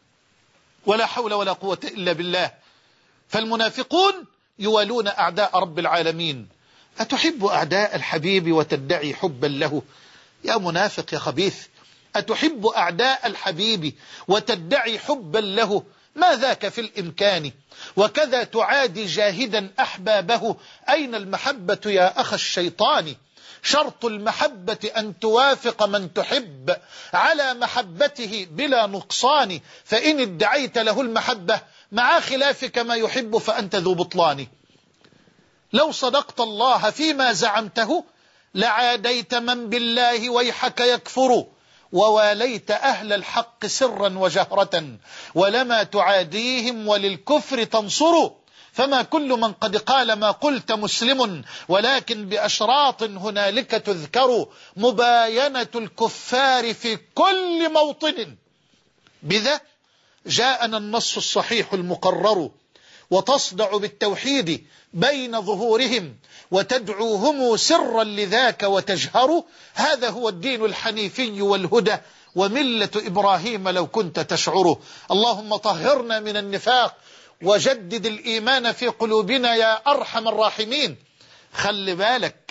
ولا حول ولا قوة إلا بالله. فالمنافقون يوالون أعداء رب العالمين. أتحب أعداء الحبيب وتدعي حبا له؟ يا منافق يا خبيث، أتحب أعداء الحبيب وتدعي حبا له؟ ما ذاك في الإمكان، وكذا تعادي جاهدا أحبابه. أين المحبة يا أخ الشيطان؟ شرط المحبة أن توافق من تحب على محبته بلا نقصان، فإن ادعيت له المحبة مع خلافك ما يحب فأنت ذو بطلان. لو صدقت الله فيما زعمته لعاديت من بالله ويحك يكفر، وواليت أهل الحق سرا وجهرة، ولما تعاديهم وللكفر تنصر. فما كل من قد قال ما قلت مسلم، ولكن بأشراط هنالك تذكر، مباينة الكفار في كل موطن. بذا جاءنا النص الصحيح المقرر، وتصدع بالتوحيد بين ظهورهم، وتدعوهم سرا لذاك وتجهر. هذا هو الدين الحنيفي والهدى، وملة إبراهيم لو كنت تشعره. اللهم طهرنا من النفاق وجدد الإيمان في قلوبنا يا أرحم الراحمين. خلي بالك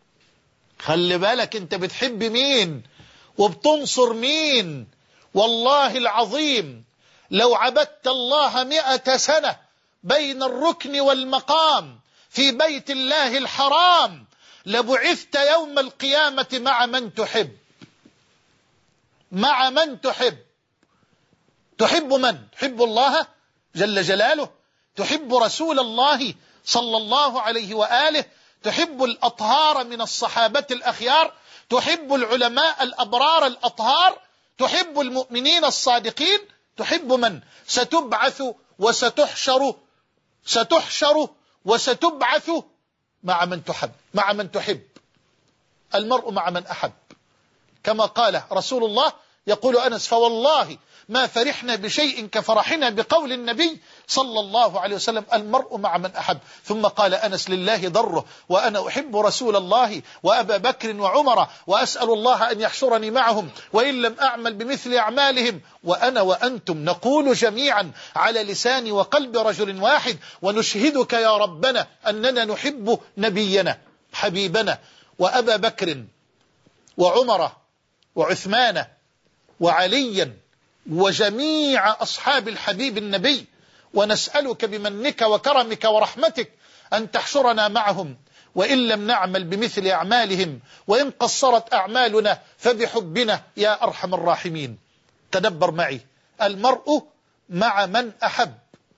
خلي بالك انت بتحب مين وبتنصر مين. والله العظيم لو عبدت الله مئة سنة بين الركن والمقام في بيت الله الحرام لبعثت يوم القيامة مع من تحب. مع من تحب. تحب من؟ تحب الله جل جلاله؟ تحب رسول الله صلى الله عليه وآله؟ تحب الأطهار من الصحابة الأخيار، تحب العلماء الأبرار الأطهار، تحب المؤمنين الصادقين، تحب من ستبعث وستحشر ستحشر وستبعث مع من تحب مع من تحب. المرء مع من أحب، كما قال رسول الله، يقول أنس: فوالله ما فرحنا بشيء كفرحنا بقول النبي صلى الله عليه وسلم: المرء مع من أحب. ثم قال أنس: لله ضره، وأنا أحب رسول الله وأبا بكر وعمر، وأسأل الله أن يحشرني معهم وإن لم أعمل بمثل أعمالهم. وأنا وأنتم نقول جميعا على لسان وقلب رجل واحد، ونشهدك يا ربنا أننا نحب نبينا حبيبنا وأبا بكر وعمر وعثمان وعليا وجميع أصحاب الحبيب النبي، ونسألك بمنك وكرمك ورحمتك أن تحشرنا معهم وإن لم نعمل بمثل أعمالهم، وإن قصرت أعمالنا فبحبنا يا أرحم الراحمين. تدبر معي: المرء مع من أحب.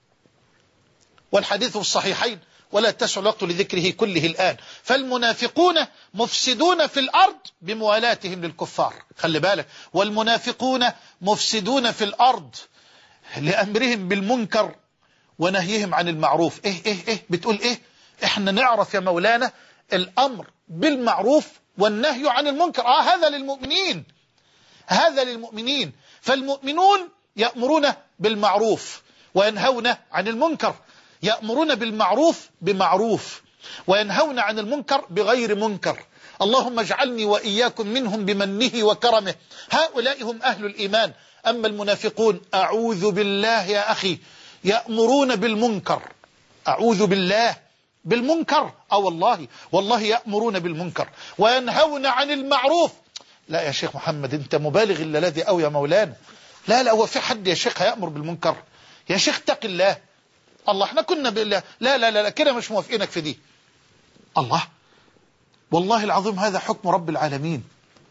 والحديث في الصحيحين، ولا تسع الوقت لذكره كله الآن. فالمنافقون مفسدون في الأرض بموالاتهم للكفار، خلي بالك، والمنافقون مفسدون في الأرض لأمرهم بالمنكر ونهيهم عن المعروف. إيه إيه إيه بتقول إيه؟ إحنا نعرف يا مولانا الأمر بالمعروف والنهي عن المنكر. آه هذا للمؤمنين، هذا للمؤمنين. فالمؤمنون يأمرون بالمعروف وينهون عن المنكر، يأمرون بالمعروف بمعروف وينهون عن المنكر بغير منكر. اللهم اجعلني وإياكم منهم بمنه وكرمه. هؤلاء هم أهل الإيمان. أما المنافقون أعوذ بالله يا أخي يأمرون بالمنكر، أعوذ بالله، بالمنكر. أو والله والله يأمرون بالمنكر وينهون عن المعروف. لا يا شيخ محمد أنت مبالغ إلا الذي أو يا مولانا. لا لا، هو في حد يا شيخ هيأمر بالمنكر؟ يا شيخ اتق الله. الله احنا كنا بالله. لا لا لا, لا كده مش موافقينك في دي. الله والله العظيم هذا حكم رب العالمين.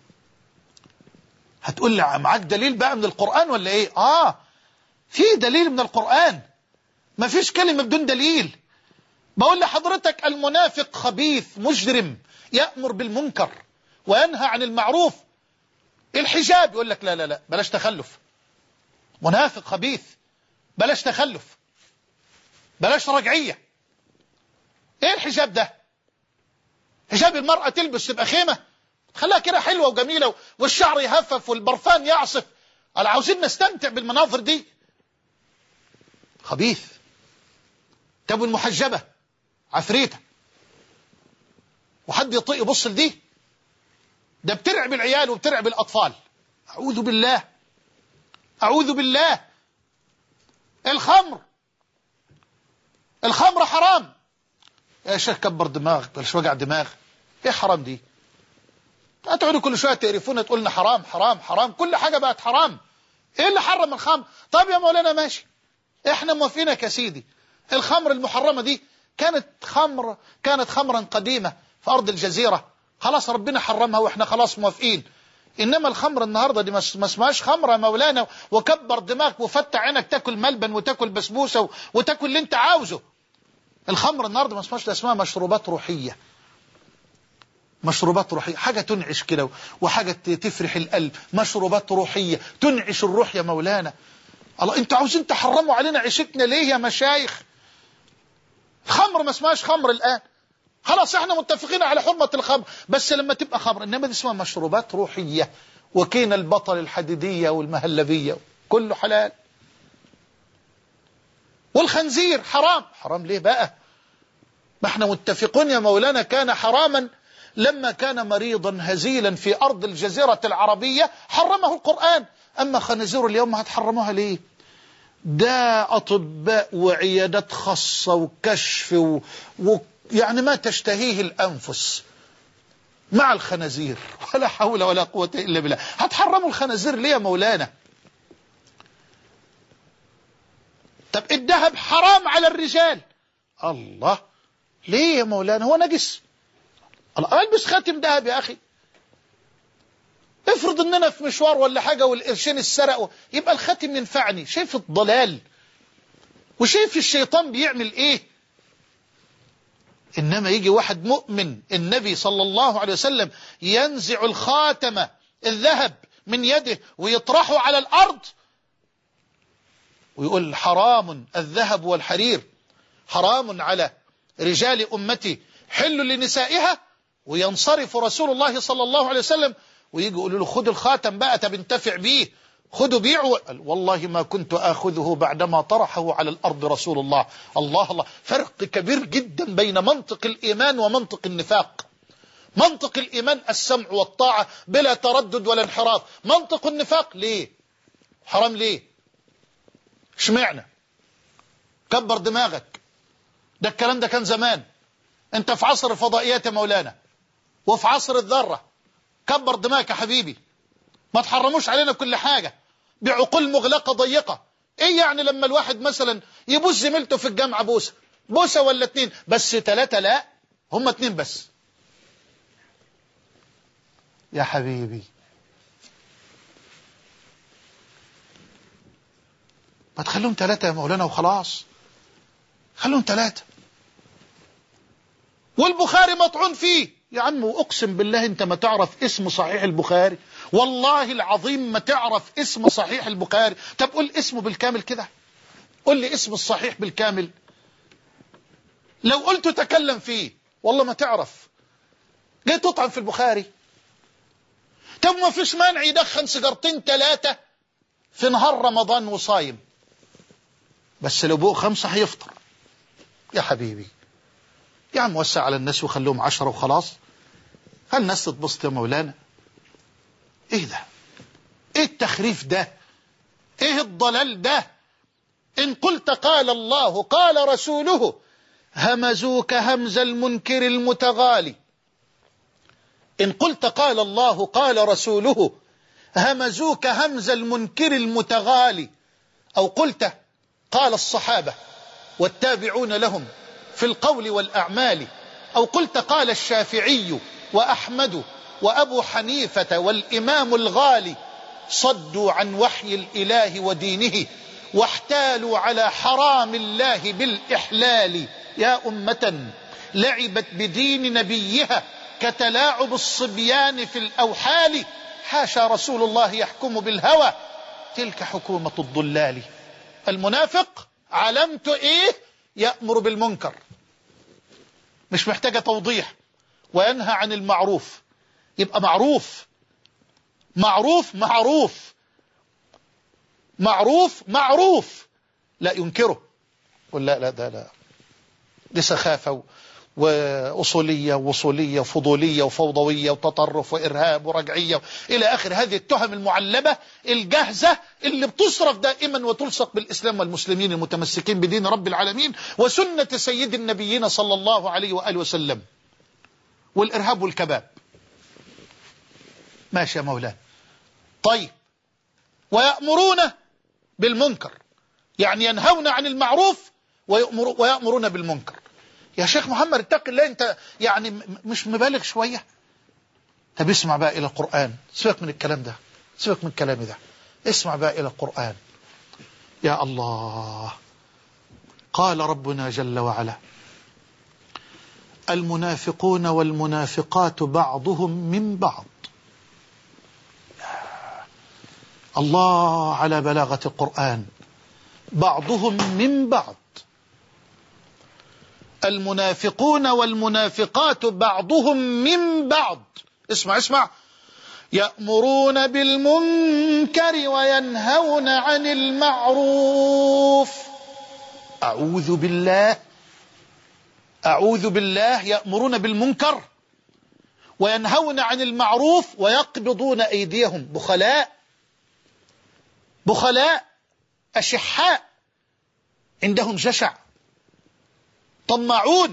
هتقول لي معاك دليل بقى من القرآن ولا ايه؟ اه في دليل من القرآن، ما فيش كلمة بدون دليل. بقول لحضرتك المنافق خبيث مجرم يأمر بالمنكر وينهى عن المعروف. الحجاب يقول لك لا لا لا بلاش تخلف، منافق خبيث، بلاش تخلف، بلاش رجعية. ايه الحجاب ده؟ حجاب المرأة تلبس تبقى خيمة، خلاها كده حلوة وجميلة والشعر يهفف والبرفان يعصف. قال عاوزين نستمتع بالمناظر دي. خبيث. طب المحجبة عفريتة، وحد يطيق يبص لدي؟ ده بترعب العيال وبترعب الأطفال. أعوذ بالله، أعوذ بالله. الخمر، الخمر حرام. يا شيخ كبر دماغك بلاش وجع دماغ. ايه حرام دي؟ هتقعدوا كل شويه تعرفونا تقولنا حرام حرام حرام، كل حاجه بقت حرام. ايه اللي حرم الخمر؟ طب يا مولانا ماشي، احنا موافقينك يا سيدي. الخمر المحرمه دي كانت خمر كانت خمرا قديمه في ارض الجزيره، خلاص ربنا حرمها واحنا خلاص موافقين. انما الخمر النهارده دي ما اسمهاش خمره يا مولانا، وكبر دماغك وفتح عينك تاكل ملبن وتاكل بسبوسه وتاكل اللي انت عاوزه. الخمر النهارده ما اسمهاش، اسمها مشروبات روحيه. مشروبات روحيه، حاجه تنعش كده وحاجه تفرح القلب. مشروبات روحيه تنعش الروح يا مولانا. الله انتوا عاوزين تحرموا علينا عيشتنا ليه يا مشايخ؟ الخمر ما اسمهاش خمر الان، خلاص احنا متفقين على حرمه الخمر، بس لما تبقى خمر. انما دي اسمها مشروبات روحيه. وكين البطل الحديديه والمهلبيه كله حلال. والخنزير حرام. حرام ليه بقى؟ ما احنا متفقون يا مولانا كان حراما لما كان مريضا هزيلا في أرض الجزيرة العربية حرمه القرآن. أما خنزير اليوم هتحرموها ليه؟ ده أطباء وعيادات خاصة وكشف و... و... يعني ما تشتهيه الأنفس مع الخنازير. ولا حول ولا قوة إلا بالله. هتحرموا الخنازير ليه يا مولانا؟ طب الذهب حرام على الرجال. الله ليه يا مولانا؟ هو نجس؟ الله البس خاتم ذهب يا أخي. افرض اننا في مشوار ولا حاجة والقرشين اتسرقوا، يبقى الخاتم ينفعني. شايف الضلال وشايف الشيطان بيعمل ايه؟ إنما يجي واحد مؤمن النبي صلى الله عليه وسلم ينزع الخاتم الذهب من يده ويطرحه على الأرض ويقول حرام الذهب والحرير، حرام على رجال أمتي حل لنسائها، وينصرف رسول الله صلى الله عليه وسلم ويجي يقول له خد الخاتم بقى تنتفع بيه، خدوا بيعوا. قال والله ما كنت آخذه بعدما طرحه على الأرض رسول الله. الله الله، فرق كبير جدا بين منطق الإيمان ومنطق النفاق. منطق الإيمان السمع والطاعة بلا تردد ولا انحراف. منطق النفاق ليه حرام؟ ليه اشمعنى؟ كبر دماغك، ده الكلام ده كان زمان، انت في عصر الفضائيات يا مولانا وفي عصر الذرة. كبر دماغك يا حبيبي، ما تحرموش علينا كل حاجة بعقول مغلقة ضيقة. ايه يعني لما الواحد مثلا يبوس زميلته في الجامعة بوسة بوسة ولا اتنين بس، تلاتة لا، هم اتنين بس يا حبيبي. ما تخلوهم تلاتة يا مولانا وخلاص، خلوهم تلاتة. والبخاري مطعون فيه يا عم، واقسم بالله انت ما تعرف اسم صحيح البخاري، والله العظيم ما تعرف اسم صحيح البخاري. طب قول اسمه بالكامل كده، قول لي اسم الصحيح بالكامل، لو قلت تكلم فيه والله ما تعرف. جاي تطعن في البخاري؟ طب ما فيش مانع يدخن سيجارتين ثلاثة في نهار رمضان وصايم، بس لو بقوا خمسة هيفطر يا حبيبي. يا عم وسع على الناس وخلوهم عشرة وخلاص، خل الناس تتبسط يا مولانا. ايه ده؟ ايه التخريف ده؟ ايه الضلال ده؟ ان قلت قال الله قال رسوله همزوك همز المنكر المتغالي. ان قلت قال الله قال رسوله همزوك همز المنكر المتغالي، او قلت قال الصحابة والتابعون لهم في القول والأعمال، أو قلت قال الشافعي وأحمد وأبو حنيفة والإمام الغالي، صدوا عن وحي الإله ودينه واحتالوا على حرام الله بالإحلال. يا أمة لعبت بدين نبيها كتلاعب الصبيان في الأوحال، حاشا رسول الله يحكم بالهوى تلك حكومة الضلال. المنافق علمت ايه؟ يأمر بالمنكر، مش محتاجة توضيح، وينهى عن المعروف. يبقى معروف معروف معروف معروف معروف لا ينكره، ولا لا ده لا، دي سخافة وأصولية ووصولية وفضولية وفوضوية وتطرف وإرهاب ورجعية إلى آخر هذه التهم المعلبة الجاهزة اللي بتصرف دائما وتلصق بالإسلام والمسلمين المتمسكين بدين رب العالمين وسنة سيد النبيين صلى الله عليه وآله وسلم. والإرهاب والكباب ماشي يا مولانا. طيب، ويأمرون بالمنكر يعني ينهون عن المعروف ويأمرون بالمنكر. يا شيخ محمد اتق الله، انت يعني مش مبالغ شوية؟ طب اسمع بقى إلى القرآن، سيبك من الكلام ده، سيبك من كلامي ده، اسمع بقى إلى القرآن. يا الله، قال ربنا جل وعلا المنافقون والمنافقات بعضهم من بعض. الله على بلاغة القرآن، بعضهم من بعض. المنافقون والمنافقات بعضهم من بعض. اسمع اسمع، يأمرون بالمنكر وينهون عن المعروف. أعوذ بالله أعوذ بالله، يأمرون بالمنكر وينهون عن المعروف ويقبضون أيديهم. بخلاء بخلاء أشحاء عندهم جشع، طمعون.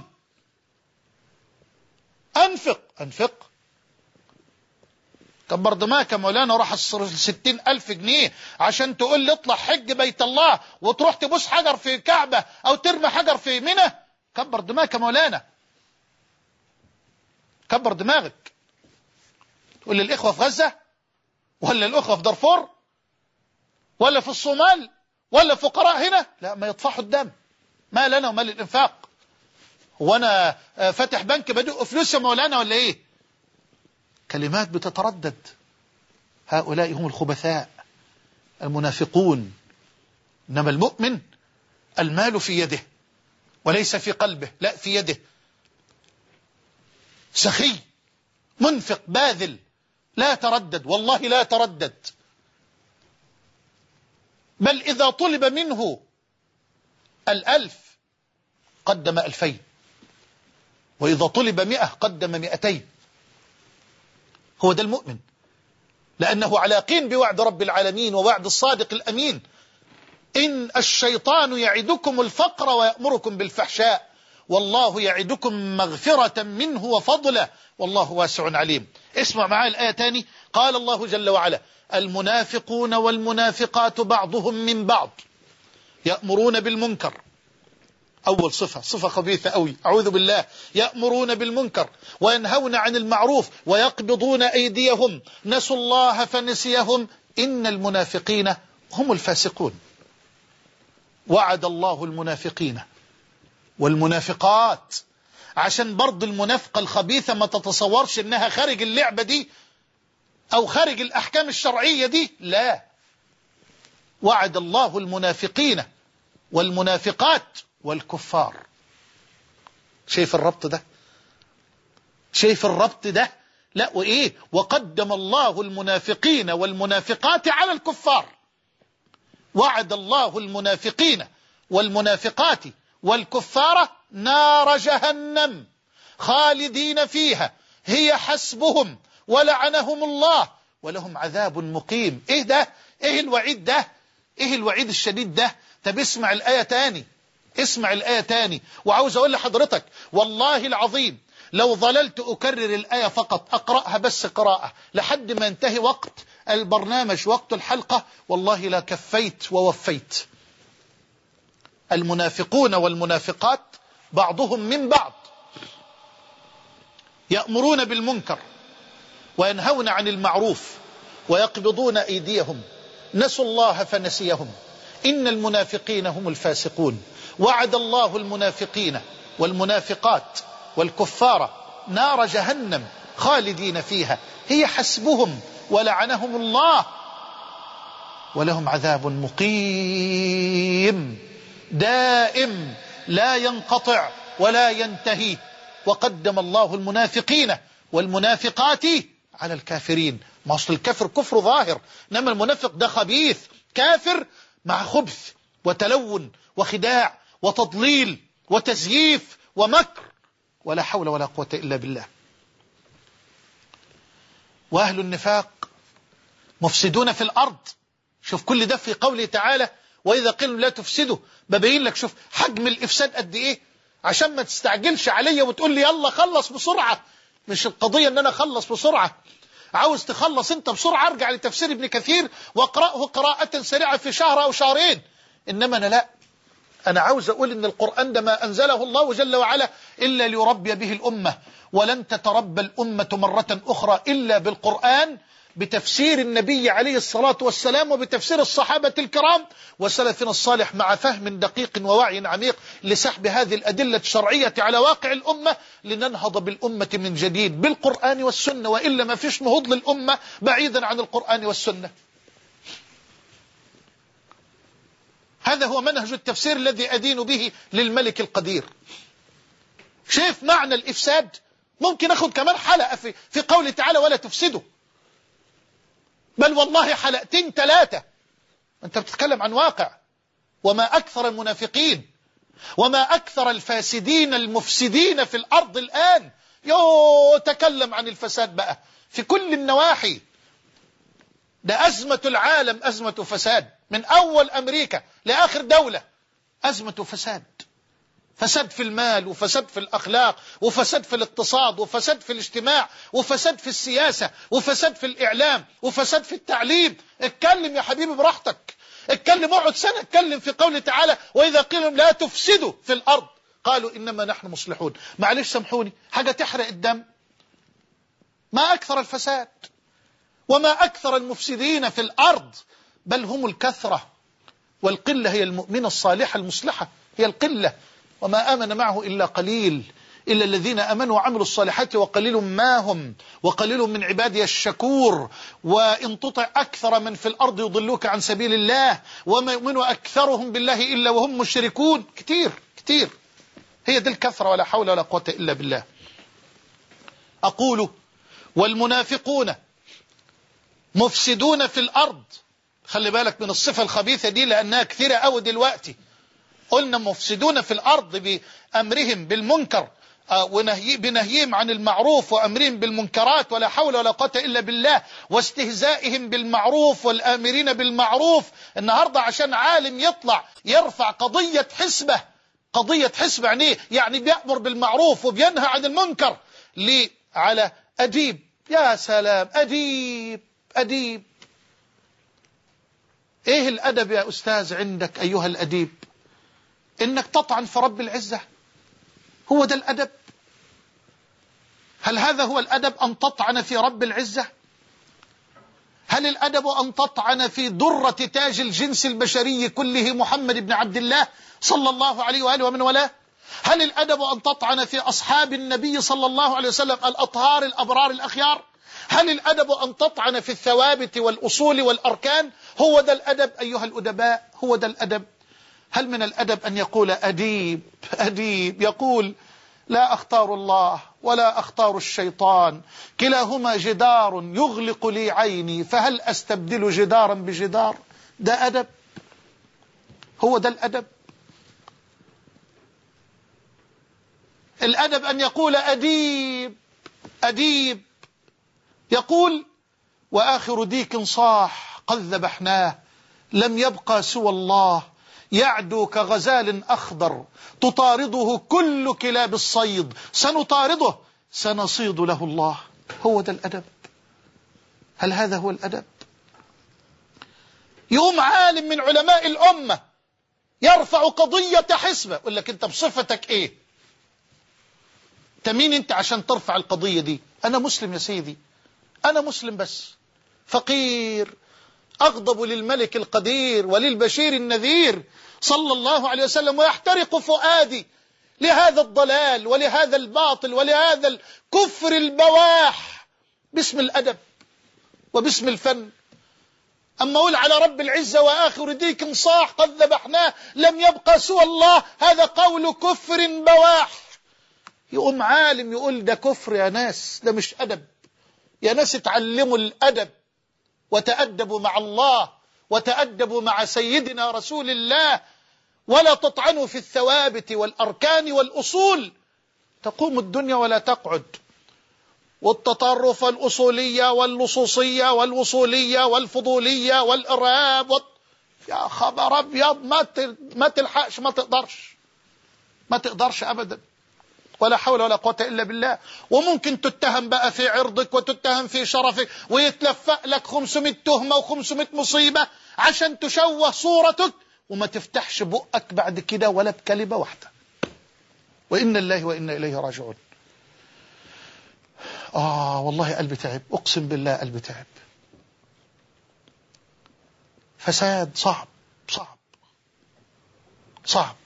أنفق أنفق كبر دماغك يا مولانا، وراح ستين ألف جنيه عشان تقول لي اطلع حج بيت الله وتروح تبوس حجر في كعبة أو ترمي حجر في منى. كبر دماغك يا مولانا، كبر دماغك. تقول لي الإخوة في غزة ولا الأخوة في دارفور ولا في الصومال ولا فقراء هنا؟ لا، ما يطفحوا الدم، ما لنا وما للإنفاق. وانا فاتح بنك بدق فلوس يا مولانا ولا ايه؟ كلمات بتتردد. هؤلاء هم الخبثاء المنافقون. إنما المؤمن المال في يده وليس في قلبه، لا في يده، سخي منفق باذل، لا تردد، والله لا تردد، بل إذا طلب منه الألف قدم ألفين، وإذا طلب مئة قدم مئتين. هو ده المؤمن، لأنه على يقين بوعد رب العالمين ووعد الصادق الأمين. إن الشيطان يعدكم الفقر ويأمركم بالفحشاء والله يعدكم مغفرة منه وفضله والله واسع عليم. اسمع معايا الآية تاني. قال الله جل وعلا: المنافقون والمنافقات بعضهم من بعض يأمرون بالمنكر. أول صفة، صفة خبيثة أوي، أعوذ بالله. يأمرون بالمنكر وينهون عن المعروف ويقبضون أيديهم نسوا الله فنسيهم إن المنافقين هم الفاسقون. وعد الله المنافقين والمنافقات، عشان برضو المنافقة الخبيثة ما تتصورش إنها خارج اللعبة دي أو خارج الأحكام الشرعية دي، لا. وعد الله المنافقين والمنافقات والكفار. شايف الربط ده؟ شايف الربط ده؟ لا. وإيه؟ وقدم الله المنافقين والمنافقات على الكفار. وعد الله المنافقين والمنافقات والكفار نار جهنم خالدين فيها هي حسبهم ولعنهم الله ولهم عذاب مقيم. ايه ده؟ ايه الوعيد ده؟ ايه الوعيد الشديد ده؟ طب اسمع الآية تاني، اسمع الآية تاني. وعاوز اقول لحضرتك والله العظيم لو ظللت أكرر الآية فقط، أقرأها بس قراءة لحد ما ينتهي وقت البرنامج، وقت الحلقة، والله لا كفيت ووفيت. المنافقون والمنافقات بعضهم من بعض يأمرون بالمنكر وينهون عن المعروف ويقبضون أيديهم نسوا الله فنسيهم إن المنافقين هم الفاسقون. وعد الله المنافقين والمنافقات والكفار نار جهنم خالدين فيها هي حسبهم ولعنهم الله ولهم عذاب مقيم دائم لا ينقطع ولا ينتهي. وقدم الله المنافقين والمنافقات على الكافرين. ما أصل الكفر كفر ظاهر، إنما المنافق ده خبيث كافر مع خبث وتلون وخداع وتضليل وتزييف ومكر ولا حول ولا قوة إلا بالله. وأهل النفاق مفسدون في الأرض. شوف كل ده في قوله تعالى: وإذا قيل لا تفسدوا. ببين لك شوف حجم الإفساد قد إيه، عشان ما تستعجلش عليا وتقول لي يلا خلص بسرعة. مش القضية ان انا اخلص بسرعة. عاوز تخلص انت بسرعة ارجع لتفسير ابن كثير واقرأه قراءة سريعة في شهر او شهرين. انما انا لا، انا عاوز اقول ان القرآن ده ما انزله الله جل وعلا الا ليربي به الامة، ولن تتربى الامة مرة اخرى الا بالقرآن، بتفسير النبي عليه الصلاة والسلام وبتفسير الصحابة الكرام وسلفنا الصالح مع فهم دقيق ووعي عميق لسحب هذه الأدلة الشرعية على واقع الأمة لننهض بالأمة من جديد بالقرآن والسنة، وإلا ما فيش نهوض للأمة بعيدا عن القرآن والسنة. هذا هو منهج التفسير الذي أدين به للملك القدير. شايف معنى الإفساد؟ ممكن أخذ كمان حلقة في, في قوله تعالى ولا تفسدوا، بل والله حلقتين ثلاثة. أنت بتتكلم عن واقع. وما أكثر المنافقين وما أكثر الفاسدين المفسدين في الأرض الآن. يو تكلم عن الفساد بقى في كل النواحي. ده أزمة العالم أزمة فساد، من أول أمريكا لآخر دولة أزمة فساد. فساد في المال وفساد في الأخلاق وفساد في الاقتصاد وفساد في الاجتماع وفساد في السياسة وفساد في الإعلام وفساد في التعليم. اتكلم يا حبيبي براحتك، اتكلم اقعد سنة اتكلم في قوله تعالى وإذا قيل لا تفسدوا في الأرض قالوا إنما نحن مصلحون. معلش سامحوني، حاجة تحرق الدم. ما أكثر الفساد وما أكثر المفسدين في الأرض، بل هم الكثرة، والقلة هي المؤمنة الصالحة المصلحة، هي القلة. وما آمن معه إلا قليل، إلا الذين آمنوا وعملوا الصالحات وقليل ما هم وقليل من عبادي الشكور. وإن تطع أكثر من في الأرض يضلوك عن سبيل الله وما يؤمن أكثرهم بالله إلا وهم مشركون. كتير كتير، هي دي الكثرة، ولا حول ولا قوة إلا بالله. أقول والمنافقون مفسدون في الأرض. خلي بالك من الصفة الخبيثة دي لأنها كثيرة أوي دلوقتي. قلنا مفسدون في الأرض بأمرهم بالمنكر ونهي بنهيهم عن المعروف وأمرهم بالمنكرات، ولا حول ولا قوة إلا بالله، واستهزائهم بالمعروف والآمرين بالمعروف. النهاردة عشان عالم يطلع يرفع قضية حسبة، قضية حسبة يعني يعني بيأمر بالمعروف وبينهى عن المنكر ليه؟ على أديب. يا سلام، أديب أديب. إيه الأدب يا أستاذ عندك أيها الأديب؟ إنك تطعن في رب العزة؟ هو ده الأدب؟ هل هذا هو الأدب أن تطعن في رب العزة؟ هل الأدب أن تطعن في درة تاج الجنس البشري كله محمد بن عبد الله صلى الله عليه وآله ومن والاه؟ هل الأدب أن تطعن في أصحاب النبي صلى الله عليه وسلم الأطهار الأبرار الأخيار؟ هل الأدب أن تطعن في الثوابت والأصول والأركان؟ هو ده الأدب أيها الأدباء؟ هو ده الأدب؟ هل من الأدب أن يقول أديب أديب يقول لا أختار الله ولا أختار الشيطان، كلاهما جدار يغلق لي عيني، فهل أستبدل جدارا بجدار؟ ده أدب؟ هو ده الأدب؟ الأدب أن يقول أديب أديب يقول وآخر ديك صاح قد ذبحناه، لم يبقى سوى الله يعدو كغزال أخضر، تطارده كل كلاب الصيد، سنطارده سنصيد له الله. هو ده الأدب؟ هل هذا هو الأدب؟ يوم عالم من علماء الأمة يرفع قضية حسبة، يقول لك أنت بصفتك إيه؟ تمين أنت عشان ترفع القضية دي؟ أنا مسلم يا سيدي، أنا مسلم بس فقير أغضب للملك القدير وللبشير النذير صلى الله عليه وسلم، ويحترق فؤادي لهذا الضلال ولهذا الباطل ولهذا الكفر البواح باسم الأدب وباسم الفن. أما أقول على رب العزة وآخر ديك صاح قد ذبحناه لم يبقى سوى الله، هذا قول كفر بواح. يقوم عالم يقول ده كفر يا ناس، ده مش أدب. يا ناس اتعلموا الأدب وتأدبوا مع الله وتأدبوا مع سيدنا رسول الله، ولا تطعنوا في الثوابت والأركان والأصول. تقوم الدنيا ولا تقعد. والتطرف الأصولية واللصوصية والوصولية والفضولية والإرهاب و... يا خبر أبيض، ما ما تلحقش، ما تقدرش ما تقدرش أبدا، ولا حول ولا قوة إلا بالله. وممكن تتهم بقى في عرضك وتتهم في شرفك ويتلفق لك خمسمائة تهمة وخمسمائة مصيبة عشان تشوه صورتك، وما تفتحش بقك بعد كده ولا بكلمة واحدة. وإن الله وإنا إليه راجعون. آه والله قلبي تعب، أقسم بالله قلبي تعب. فساد صعب صعب صعب.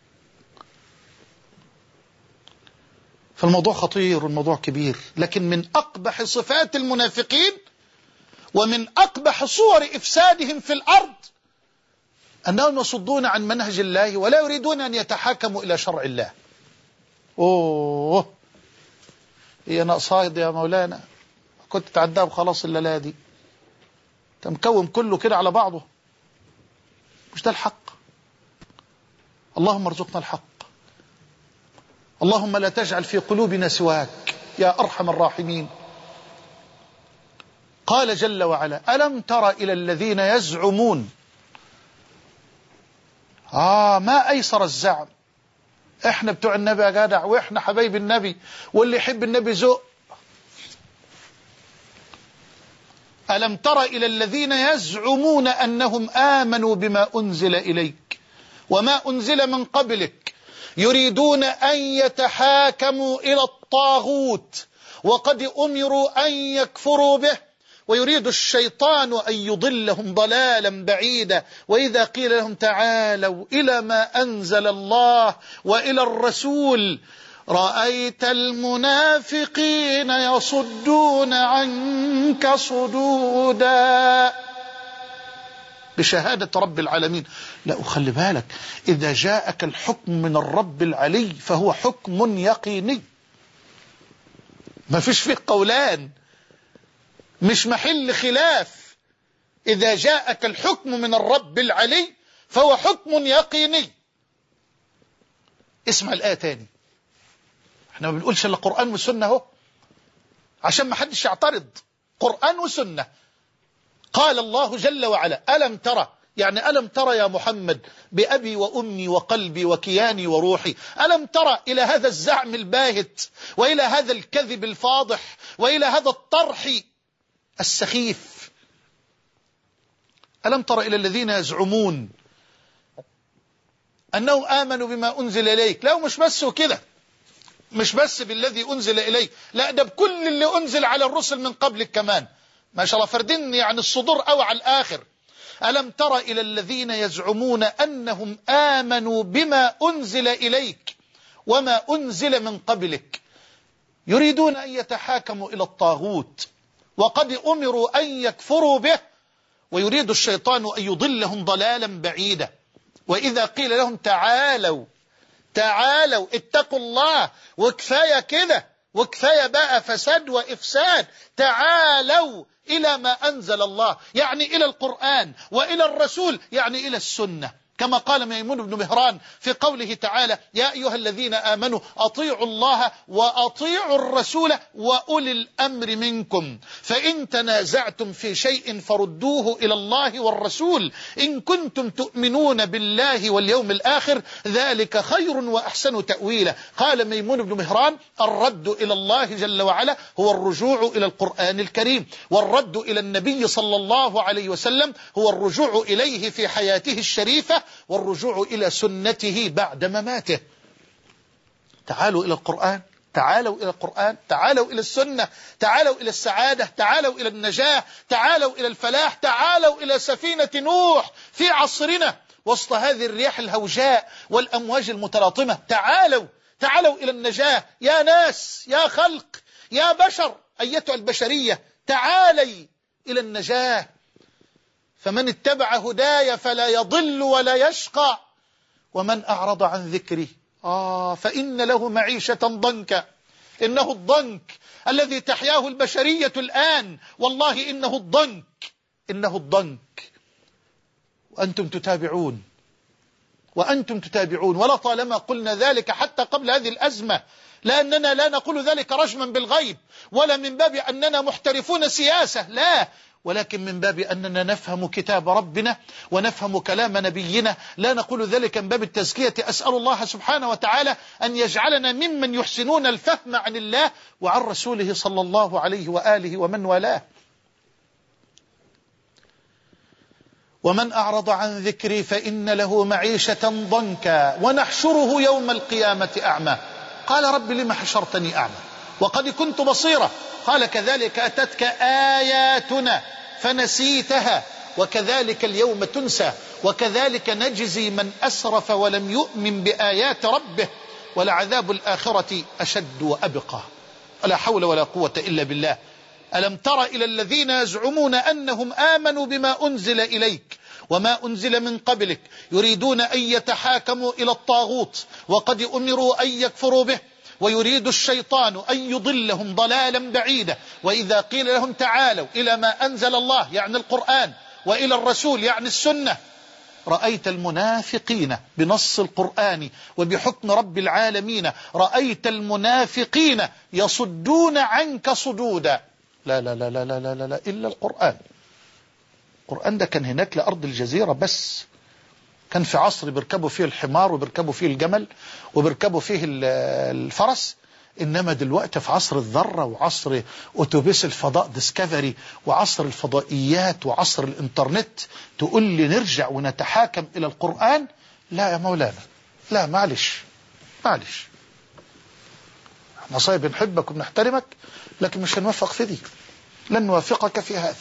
فالموضوع خطير والموضوع كبير. لكن من أقبح صفات المنافقين ومن أقبح صور إفسادهم في الأرض أنهم يصدون عن منهج الله ولا يريدون أن يتحاكموا إلى شرع الله. أوه، هي نقصايد يا مولانا، كنت تعداها بخلاص الليلة دي. انت مكوم كله كده على بعضه، مش ده الحق. اللهم ارزقنا الحق، اللهم لا تجعل في قلوبنا سواك يا أرحم الراحمين. قال جل وعلا ألم تر إلى الذين يزعمون. آه ما أيسر الزعم. إحنا بتوع النبي يا جدع، وإحنا حبايب النبي، واللي يحب النبي ذوق. ألم تر إلى الذين يزعمون أنهم آمنوا بما أنزل إليك وما أنزل من قبلك يريدون أن يتحاكموا إلى الطاغوت وقد أمروا أن يكفروا به ويريد الشيطان أن يضلهم ضلالا بعيدا وإذا قيل لهم تعالوا إلى ما أنزل الله وإلى الرسول رأيت المنافقين يصدون عنك صدودا بشهادة رب العالمين. لا أخلي بالك، إذا جاءك الحكم من الرب العلي فهو حكم يقيني، ما فيش فيه قولان، مش محل خلاف. إذا جاءك الحكم من الرب العلي فهو حكم يقيني. اسمع الآية تاني، احنا ما بنقولش الا قرآن وسنة اهو عشان ما حدش يعترض، قرآن وسنة. قال الله جل وعلا ألم ترى، يعني ألم ترى يا محمد بأبي وأمي وقلبي وكياني وروحي، ألم ترى إلى هذا الزعم الباهت وإلى هذا الكذب الفاضح وإلى هذا الطرح السخيف؟ ألم ترى إلى الذين يزعمون أنهم آمنوا بما أنزل إليك؟ لا، مش بس وكده، مش بس بالذي أنزل إليك، لا ده بكل اللي أنزل على الرسل من قبلك كمان، ما شاء الله فردين يعني الصدور أو على الآخر. ألم تر إلى الذين يزعمون أنهم آمنوا بما أنزل إليك وما أنزل من قبلك يريدون أن يتحاكموا إلى الطاغوت وقد أمروا أن يكفروا به ويريد الشيطان أن يضلهم ضلالا بعيدا وإذا قيل لهم تعالوا تعالوا اتقوا الله وكفاية كده وكفاية بقى فساد وإفساد، تعالوا إلى ما أنزل الله يعني إلى القرآن وإلى الرسول يعني إلى السنة، كما قال ميمون بن مهران في قوله تعالى يا أيها الذين آمنوا أطيعوا الله وأطيعوا الرسول وأولي الأمر منكم فإن تنازعتم في شيء فردوه إلى الله والرسول إن كنتم تؤمنون بالله واليوم الآخر ذلك خير وأحسن تأويلا. قال ميمون بن مهران الرد إلى الله جل وعلا هو الرجوع إلى القرآن الكريم، والرد إلى النبي صلى الله عليه وسلم هو الرجوع إليه في حياته الشريفة والرجوع إلى سنته بعد مماته. تعالوا إلى القرآن، تعالوا إلى القرآن، تعالوا إلى السنة، تعالوا إلى السعادة، تعالوا إلى النجاة، تعالوا إلى الفلاح، تعالوا إلى سفينة نوح في عصرنا وسط هذه الرياح الهوجاء والأمواج المتلاطمة. تعالوا تعالوا إلى النجاة يا ناس يا خلق يا بشر أيتها البشرية، تعالي إلى النجاة. فمن اتبع هداي فلا يضل ولا يشقى ومن أعرض عن ذكري آه فإن له معيشة ضنكا. إنه الضنك الذي تحياه البشرية الآن، والله إنه الضنك، إنه الضنك وأنتم تتابعون وأنتم تتابعون ولطالما قلنا ذلك حتى قبل هذه الأزمة، لأننا لا نقول ذلك رجما بالغيب ولا من باب أننا محترفون سياسة، لا، ولكن من باب أننا نفهم كتاب ربنا ونفهم كلام نبينا، لا نقول ذلك من باب التزكية. أسأل الله سبحانه وتعالى أن يجعلنا ممن يحسنون الفهم عن الله وعن رسوله صلى الله عليه وآله ومن والاه. ومن أعرض عن ذكري فإن له معيشة ضنكا ونحشره يوم القيامة أعمى. قال رب لما حشرتني أعمى وقد كنت بصيرا؟ قال كذلك أتتك آياتنا فنسيتها وكذلك اليوم تنسى وكذلك نجزي من أسرف ولم يؤمن بآيات ربه ولعذاب الآخرة أشد وأبقى. لا حول ولا قوة إلا بالله. ألم تر إلى الذين يزعمون أنهم آمنوا بما أنزل إليك وما أنزل من قبلك يريدون أن يتحاكموا إلى الطاغوت وقد أمروا أن يكفروا به ويريد الشيطان أن يضلهم ضلالا بعيدا وإذا قيل لهم تعالوا إلى ما أنزل الله يعني القرآن وإلى الرسول يعني السنة رأيت المنافقين بنص القرآن وبحكم رب العالمين رأيت المنافقين يصدون عنك صدودا. لا لا لا لا لا لا, لا, لا إلا القرآن. القرآن ده كان هناك لأرض الجزيرة بس، كان في عصر بيركبوا فيه الحمار وبيركبوا فيه الجمل وبيركبوا فيه الفرس، إنما دلوقتي في عصر الذرة وعصر أوتوبيس الفضاء ديسكفري وعصر الفضائيات وعصر الإنترنت تقول لي نرجع ونتحاكم إلى القرآن؟ لا يا مولانا، لا، معلش معلش، احنا صحيح بنحبك وبنحترمك لكن مش هنوفق في دي، لن نوافقك في هذا.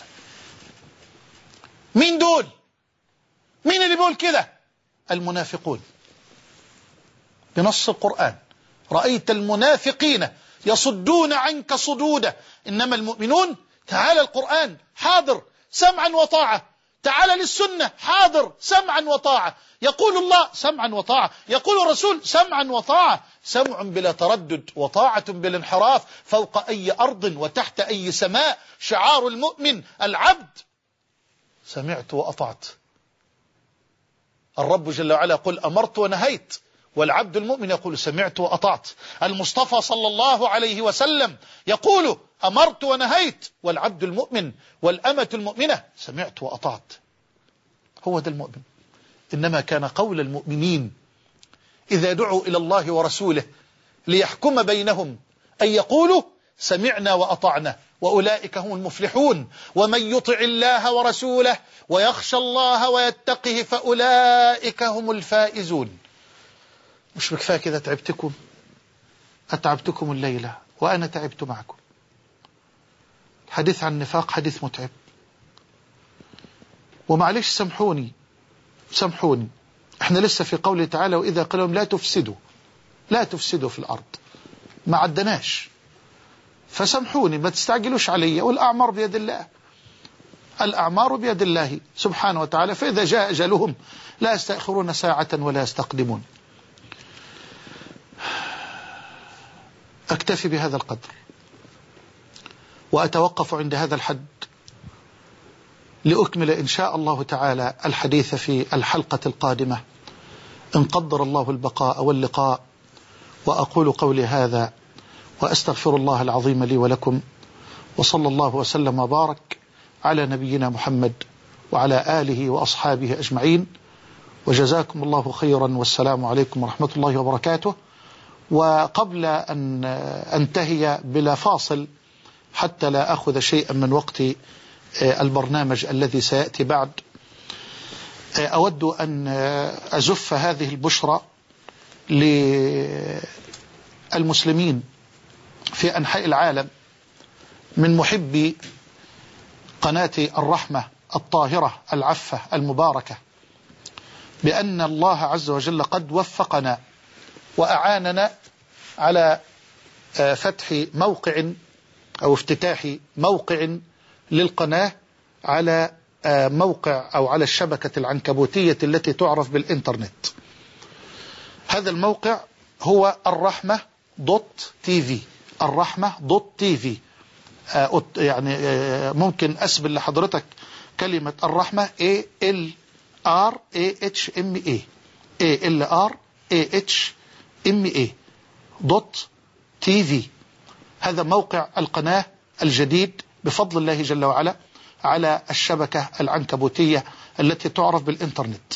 مين دول؟ مين اللي بيقول كده؟ المنافقون، بنص القرآن: رأيت المنافقين يصدون عنك صدودا إنما المؤمنون. تعالى القرآن، حاضر سمعا وطاعة. تعالى للسنة، حاضر سمعا وطاعة. يقول الله سمعا وطاعة، يقول الرسول سمعا وطاعة. سمع بلا تردد وطاعة بلا انحراف، فوق أي أرض وتحت أي سماء. شعار المؤمن العبد سمعت وأطعت. الرب جل وعلا يقول أمرت ونهيت، والعبد المؤمن يقول سمعت وأطعت. المصطفى صلى الله عليه وسلم يقول أمرت ونهيت، والعبد المؤمن والأمة المؤمنة سمعت وأطعت. هو ده المؤمن. إنما كان قول المؤمنين إذا دعوا إلى الله ورسوله ليحكم بينهم أن يقولوا سمعنا وأطعنا، وأولئك هم المفلحون. ومن يطع الله ورسوله ويخشى الله ويتقه فأولئك هم الفائزون. مش بكفاية كده تعبتكم؟ أتعبتكم الليلة وأنا تعبت معكم. حديث عن النفاق حديث متعب، ومعلش سامحوني سامحوني احنا لسه في قوله تعالى وإذا قال لهم لا تفسدوا لا تفسدوا في الأرض، ما عدناش، فسامحوني ما تستعجلوش علي، والأعمار بيد الله، الأعمار بيد الله سبحانه وتعالى، فإذا جاء أجلهم لا يستأخرون ساعة ولا يستقدمون. أكتفي بهذا القدر وأتوقف عند هذا الحد لأكمل إن شاء الله تعالى الحديث في الحلقة القادمة إن قدر الله البقاء واللقاء. وأقول قولي هذا وأستغفر الله العظيم لي ولكم، وصلى الله وسلم وبارك على نبينا محمد وعلى آله وأصحابه أجمعين، وجزاكم الله خيرا، والسلام عليكم ورحمة الله وبركاته. وقبل أن أنتهي بلا فاصل حتى لا أخذ شيئا من وقت البرنامج الذي سيأتي بعد، أود أن أزف هذه البشرى للمسلمين في أنحاء العالم من محبي قناة الرحمة الطاهرة العفة المباركة، بأن الله عز وجل قد وفقنا وأعاننا على فتح موقع أو افتتاح موقع للقناة على موقع أو على الشبكة العنكبوتية التي تعرف بالإنترنت. هذا الموقع هو الرحمة دوت تي في، الرحمة دوت تي في. يعني ممكن أسبل لحضرتك كلمة الرحمة A L R A H M A A L R A H M A دوت تي في. هذا موقع القناة الجديد بفضل الله جل وعلا على الشبكة العنكبوتية التي تعرف بالإنترنت،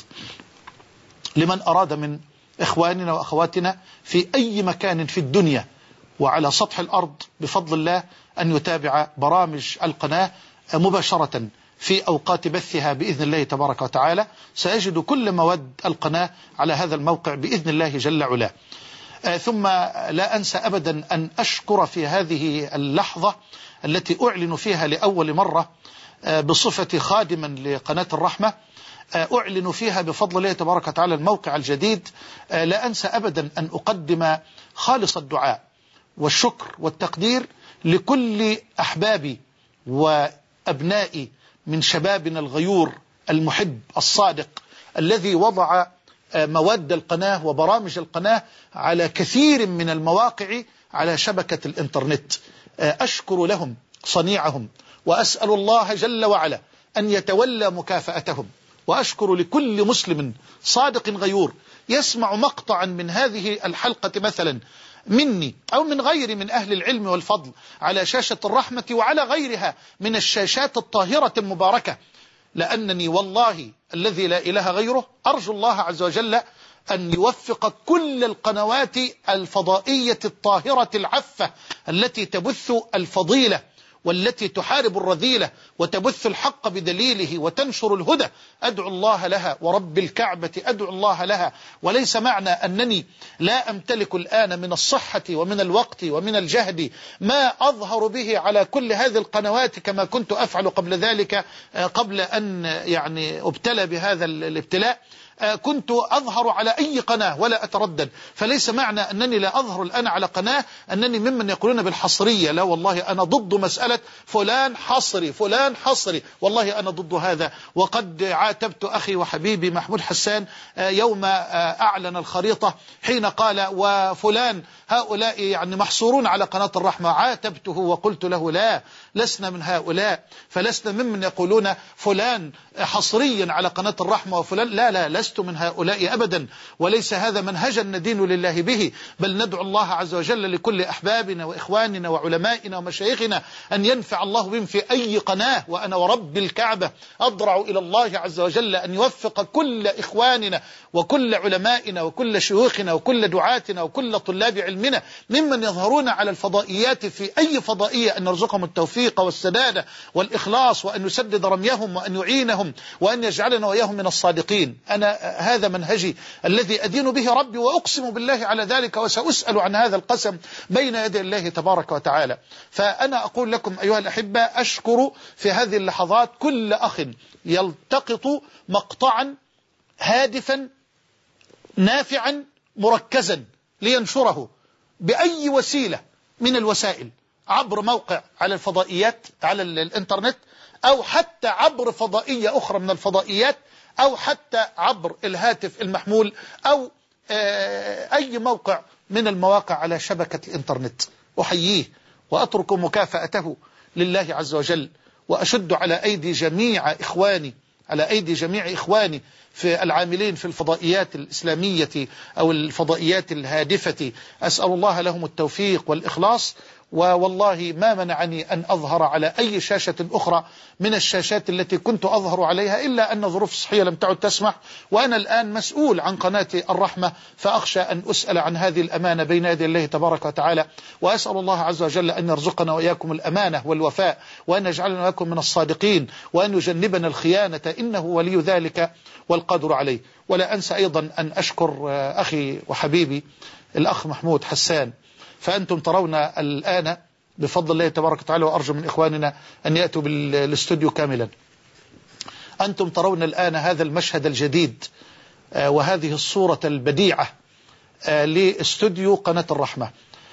لمن أراد من إخواننا وأخواتنا في أي مكان في الدنيا وعلى سطح الأرض بفضل الله أن يتابع برامج القناة مباشرة في أوقات بثها بإذن الله تبارك وتعالى. سيجد كل مواد القناة على هذا الموقع بإذن الله جل وعلا. ثم لا أنسى أبدا أن أشكر في هذه اللحظة التي أعلن فيها لأول مرة بصفتي خادما لقناة الرحمة، أعلن فيها بفضل الله تبارك وتعالى الموقع الجديد. لا أنسى أبدا أن أقدم خالص الدعاء والشكر والتقدير لكل أحبابي وأبنائي من شبابنا الغيور المحب الصادق الذي وضع مواد القناة وبرامج القناة على كثير من المواقع على شبكة الإنترنت. أشكر لهم صنيعهم وأسأل الله جل وعلا أن يتولى مكافأتهم. وأشكر لكل مسلم صادق غيور يسمع مقطعا من هذه الحلقة مثلا مني أو من غيري من أهل العلم والفضل على شاشة الرحمة وعلى غيرها من الشاشات الطاهرة المباركة، لأنني والله الذي لا إله غيره أرجو الله عز وجل أن يوفق كل القنوات الفضائية الطاهرة العفة التي تبث الفضيلة والتي تحارب الرذيلة وتبث الحق بدليله وتنشر الهدى، أدعو الله لها ورب الكعبة أدعو الله لها. وليس معنى أنني لا أمتلك الآن من الصحة ومن الوقت ومن الجهد ما أظهر به على كل هذه القنوات كما كنت أفعل قبل ذلك، قبل أن يعني ابتلى بهذا الابتلاء كنت أظهر على أي قناة ولا أتردد. فليس معنى أنني لا أظهر الآن على قناة أنني ممن يقولون بالحصرية، لا والله أنا ضد مسألة فلان حصري فلان حصري، والله أنا ضد هذا. وقد عاتبت أخي وحبيبي محمود حسان يوم أعلن الخريطة حين قال وفلان هؤلاء يعني محصورون على قناة الرحمة، عاتبته وقلت له لا، لسنا من هؤلاء، فلسنا ممن يقولون فلان حصريا على قناة الرحمة وفلان، لا لا لست من هؤلاء أبدا، وليس هذا منهجا ندين لله به، بل ندعو الله عز وجل لكل أحبابنا وإخواننا وعلمائنا ومشايخنا أن ينفع الله بهم في أي قناة. وأنا ورب الكعبة أضرع إلى الله عز وجل أن يوفق كل إخواننا وكل علمائنا وكل شيوخنا وكل دعاتنا وكل طلاب علمنا ممن يظهرون على الفضائيات في أي فضائية، أن نرزقهم التوفيق والسداد والإخلاص، وأن يسدد رميهم وأن يعينهم وأن يجعلنا وإياهم من الصادقين. أنا هذا منهجي الذي أدين به ربي، وأقسم بالله على ذلك وسأسأل عن هذا القسم بين يدي الله تبارك وتعالى. فأنا أقول لكم أيها الأحبة، أشكر في هذه اللحظات كل أخ يلتقط مقطعا هادفا نافعا مركزا لينشره بأي وسيلة من الوسائل، عبر موقع على الفضائيات على الإنترنت، أو حتى عبر فضائية أخرى من الفضائيات، أو حتى عبر الهاتف المحمول، أو أي موقع من المواقع على شبكة الإنترنت. أحييه وأترك مكافأته لله عز وجل، وأشد على أيدي جميع إخواني على أيدي جميع إخواني في العاملين في الفضائيات الإسلامية أو الفضائيات الهادفة، أسأل الله لهم التوفيق والإخلاص. ووالله ما منعني أن أظهر على أي شاشة أخرى من الشاشات التي كنت أظهر عليها، إلا أن ظروف صحية لم تعد تسمح، وأنا الآن مسؤول عن قناة الرحمة، فأخشى أن أسأل عن هذه الأمانة بين يدي الله تبارك وتعالى. وأسأل الله عز وجل أن يرزقنا وإياكم الأمانة والوفاء، وأن يجعلنا وإياكم من الصادقين، وأن يجنبنا الخيانة، إنه ولي ذلك والقادر عليه. ولا أنسى أيضا أن أشكر أخي وحبيبي الأخ محمود حسان، فأنتم ترون الآن بفضل الله تبارك وتعالى، وأرجو من إخواننا أن يأتوا بالاستوديو كاملا. أنتم ترون الآن هذا المشهد الجديد وهذه الصورة البديعة لاستوديو قناة الرحمة،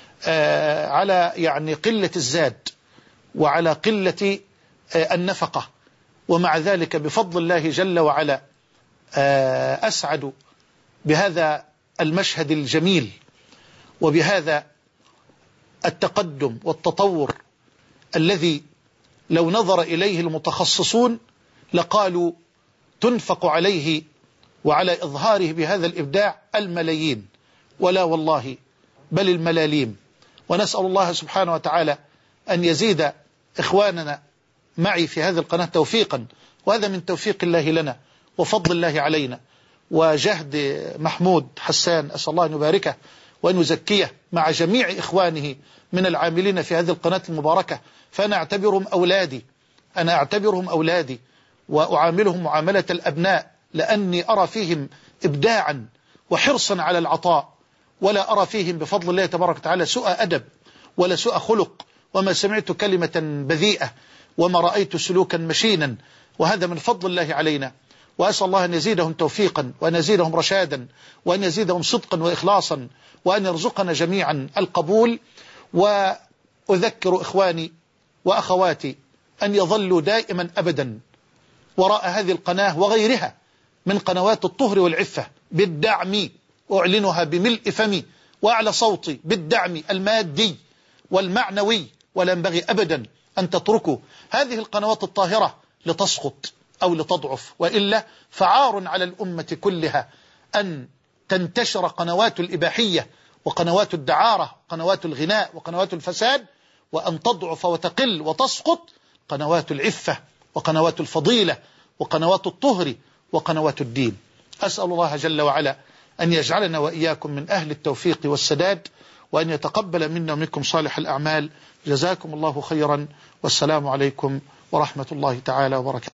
على يعني قلة الزاد وعلى قلة النفقة، ومع ذلك بفضل الله جل وعلا أسعد بهذا المشهد الجميل وبهذا التقدم والتطور الذي لو نظر إليه المتخصصون لقالوا تنفق عليه وعلى إظهاره بهذا الإبداع الملايين، ولا والله بل الملاليم. ونسأل الله سبحانه وتعالى أن يزيد إخواننا معي في هذه القناة توفيقا، وهذا من توفيق الله لنا وفضل الله علينا وجهد محمود حسان، أسأل الله أن يباركه وأن يزكيه مع جميع إخوانه من العاملين في هذه القناة المباركة. فأنا أعتبرهم أولادي أنا أعتبرهم أولادي وأعاملهم معاملة الأبناء، لأني أرى فيهم إبداعا وحرصا على العطاء، ولا أرى فيهم بفضل الله تبارك وتعالى سوء أدب ولا سوء خلق، وما سمعت كلمة بذيئة وما رأيت سلوكا مشينا، وهذا من فضل الله علينا. وأسأل الله أن يزيدهم توفيقا وأن يزيدهم رشادا وأن يزيدهم صدقا وإخلاصا، وأن يرزقنا جميعا القبول. وأذكر إخواني وأخواتي أن يظلوا دائما أبدا وراء هذه القناة وغيرها من قنوات الطهر والعفة بالدعم، أعلنها بملء فمي وأعلى صوتي، بالدعم المادي والمعنوي، ولا ينبغي أبدا أن تتركوا هذه القنوات الطاهرة لتسقط أو لتضعف، وإلا فعار على الأمة كلها أن تنتشر قنوات الإباحية وقنوات الدعارة وقنوات الغناء وقنوات الفساد، وأن تضعف وتقل وتسقط قنوات العفة وقنوات الفضيلة وقنوات الطهر وقنوات الدين. أسأل الله جل وعلا أن يجعلنا وإياكم من أهل التوفيق والسداد، وأن يتقبل منا ومنكم صالح الأعمال. جزاكم الله خيرا، والسلام عليكم ورحمة الله تعالى وبركاته.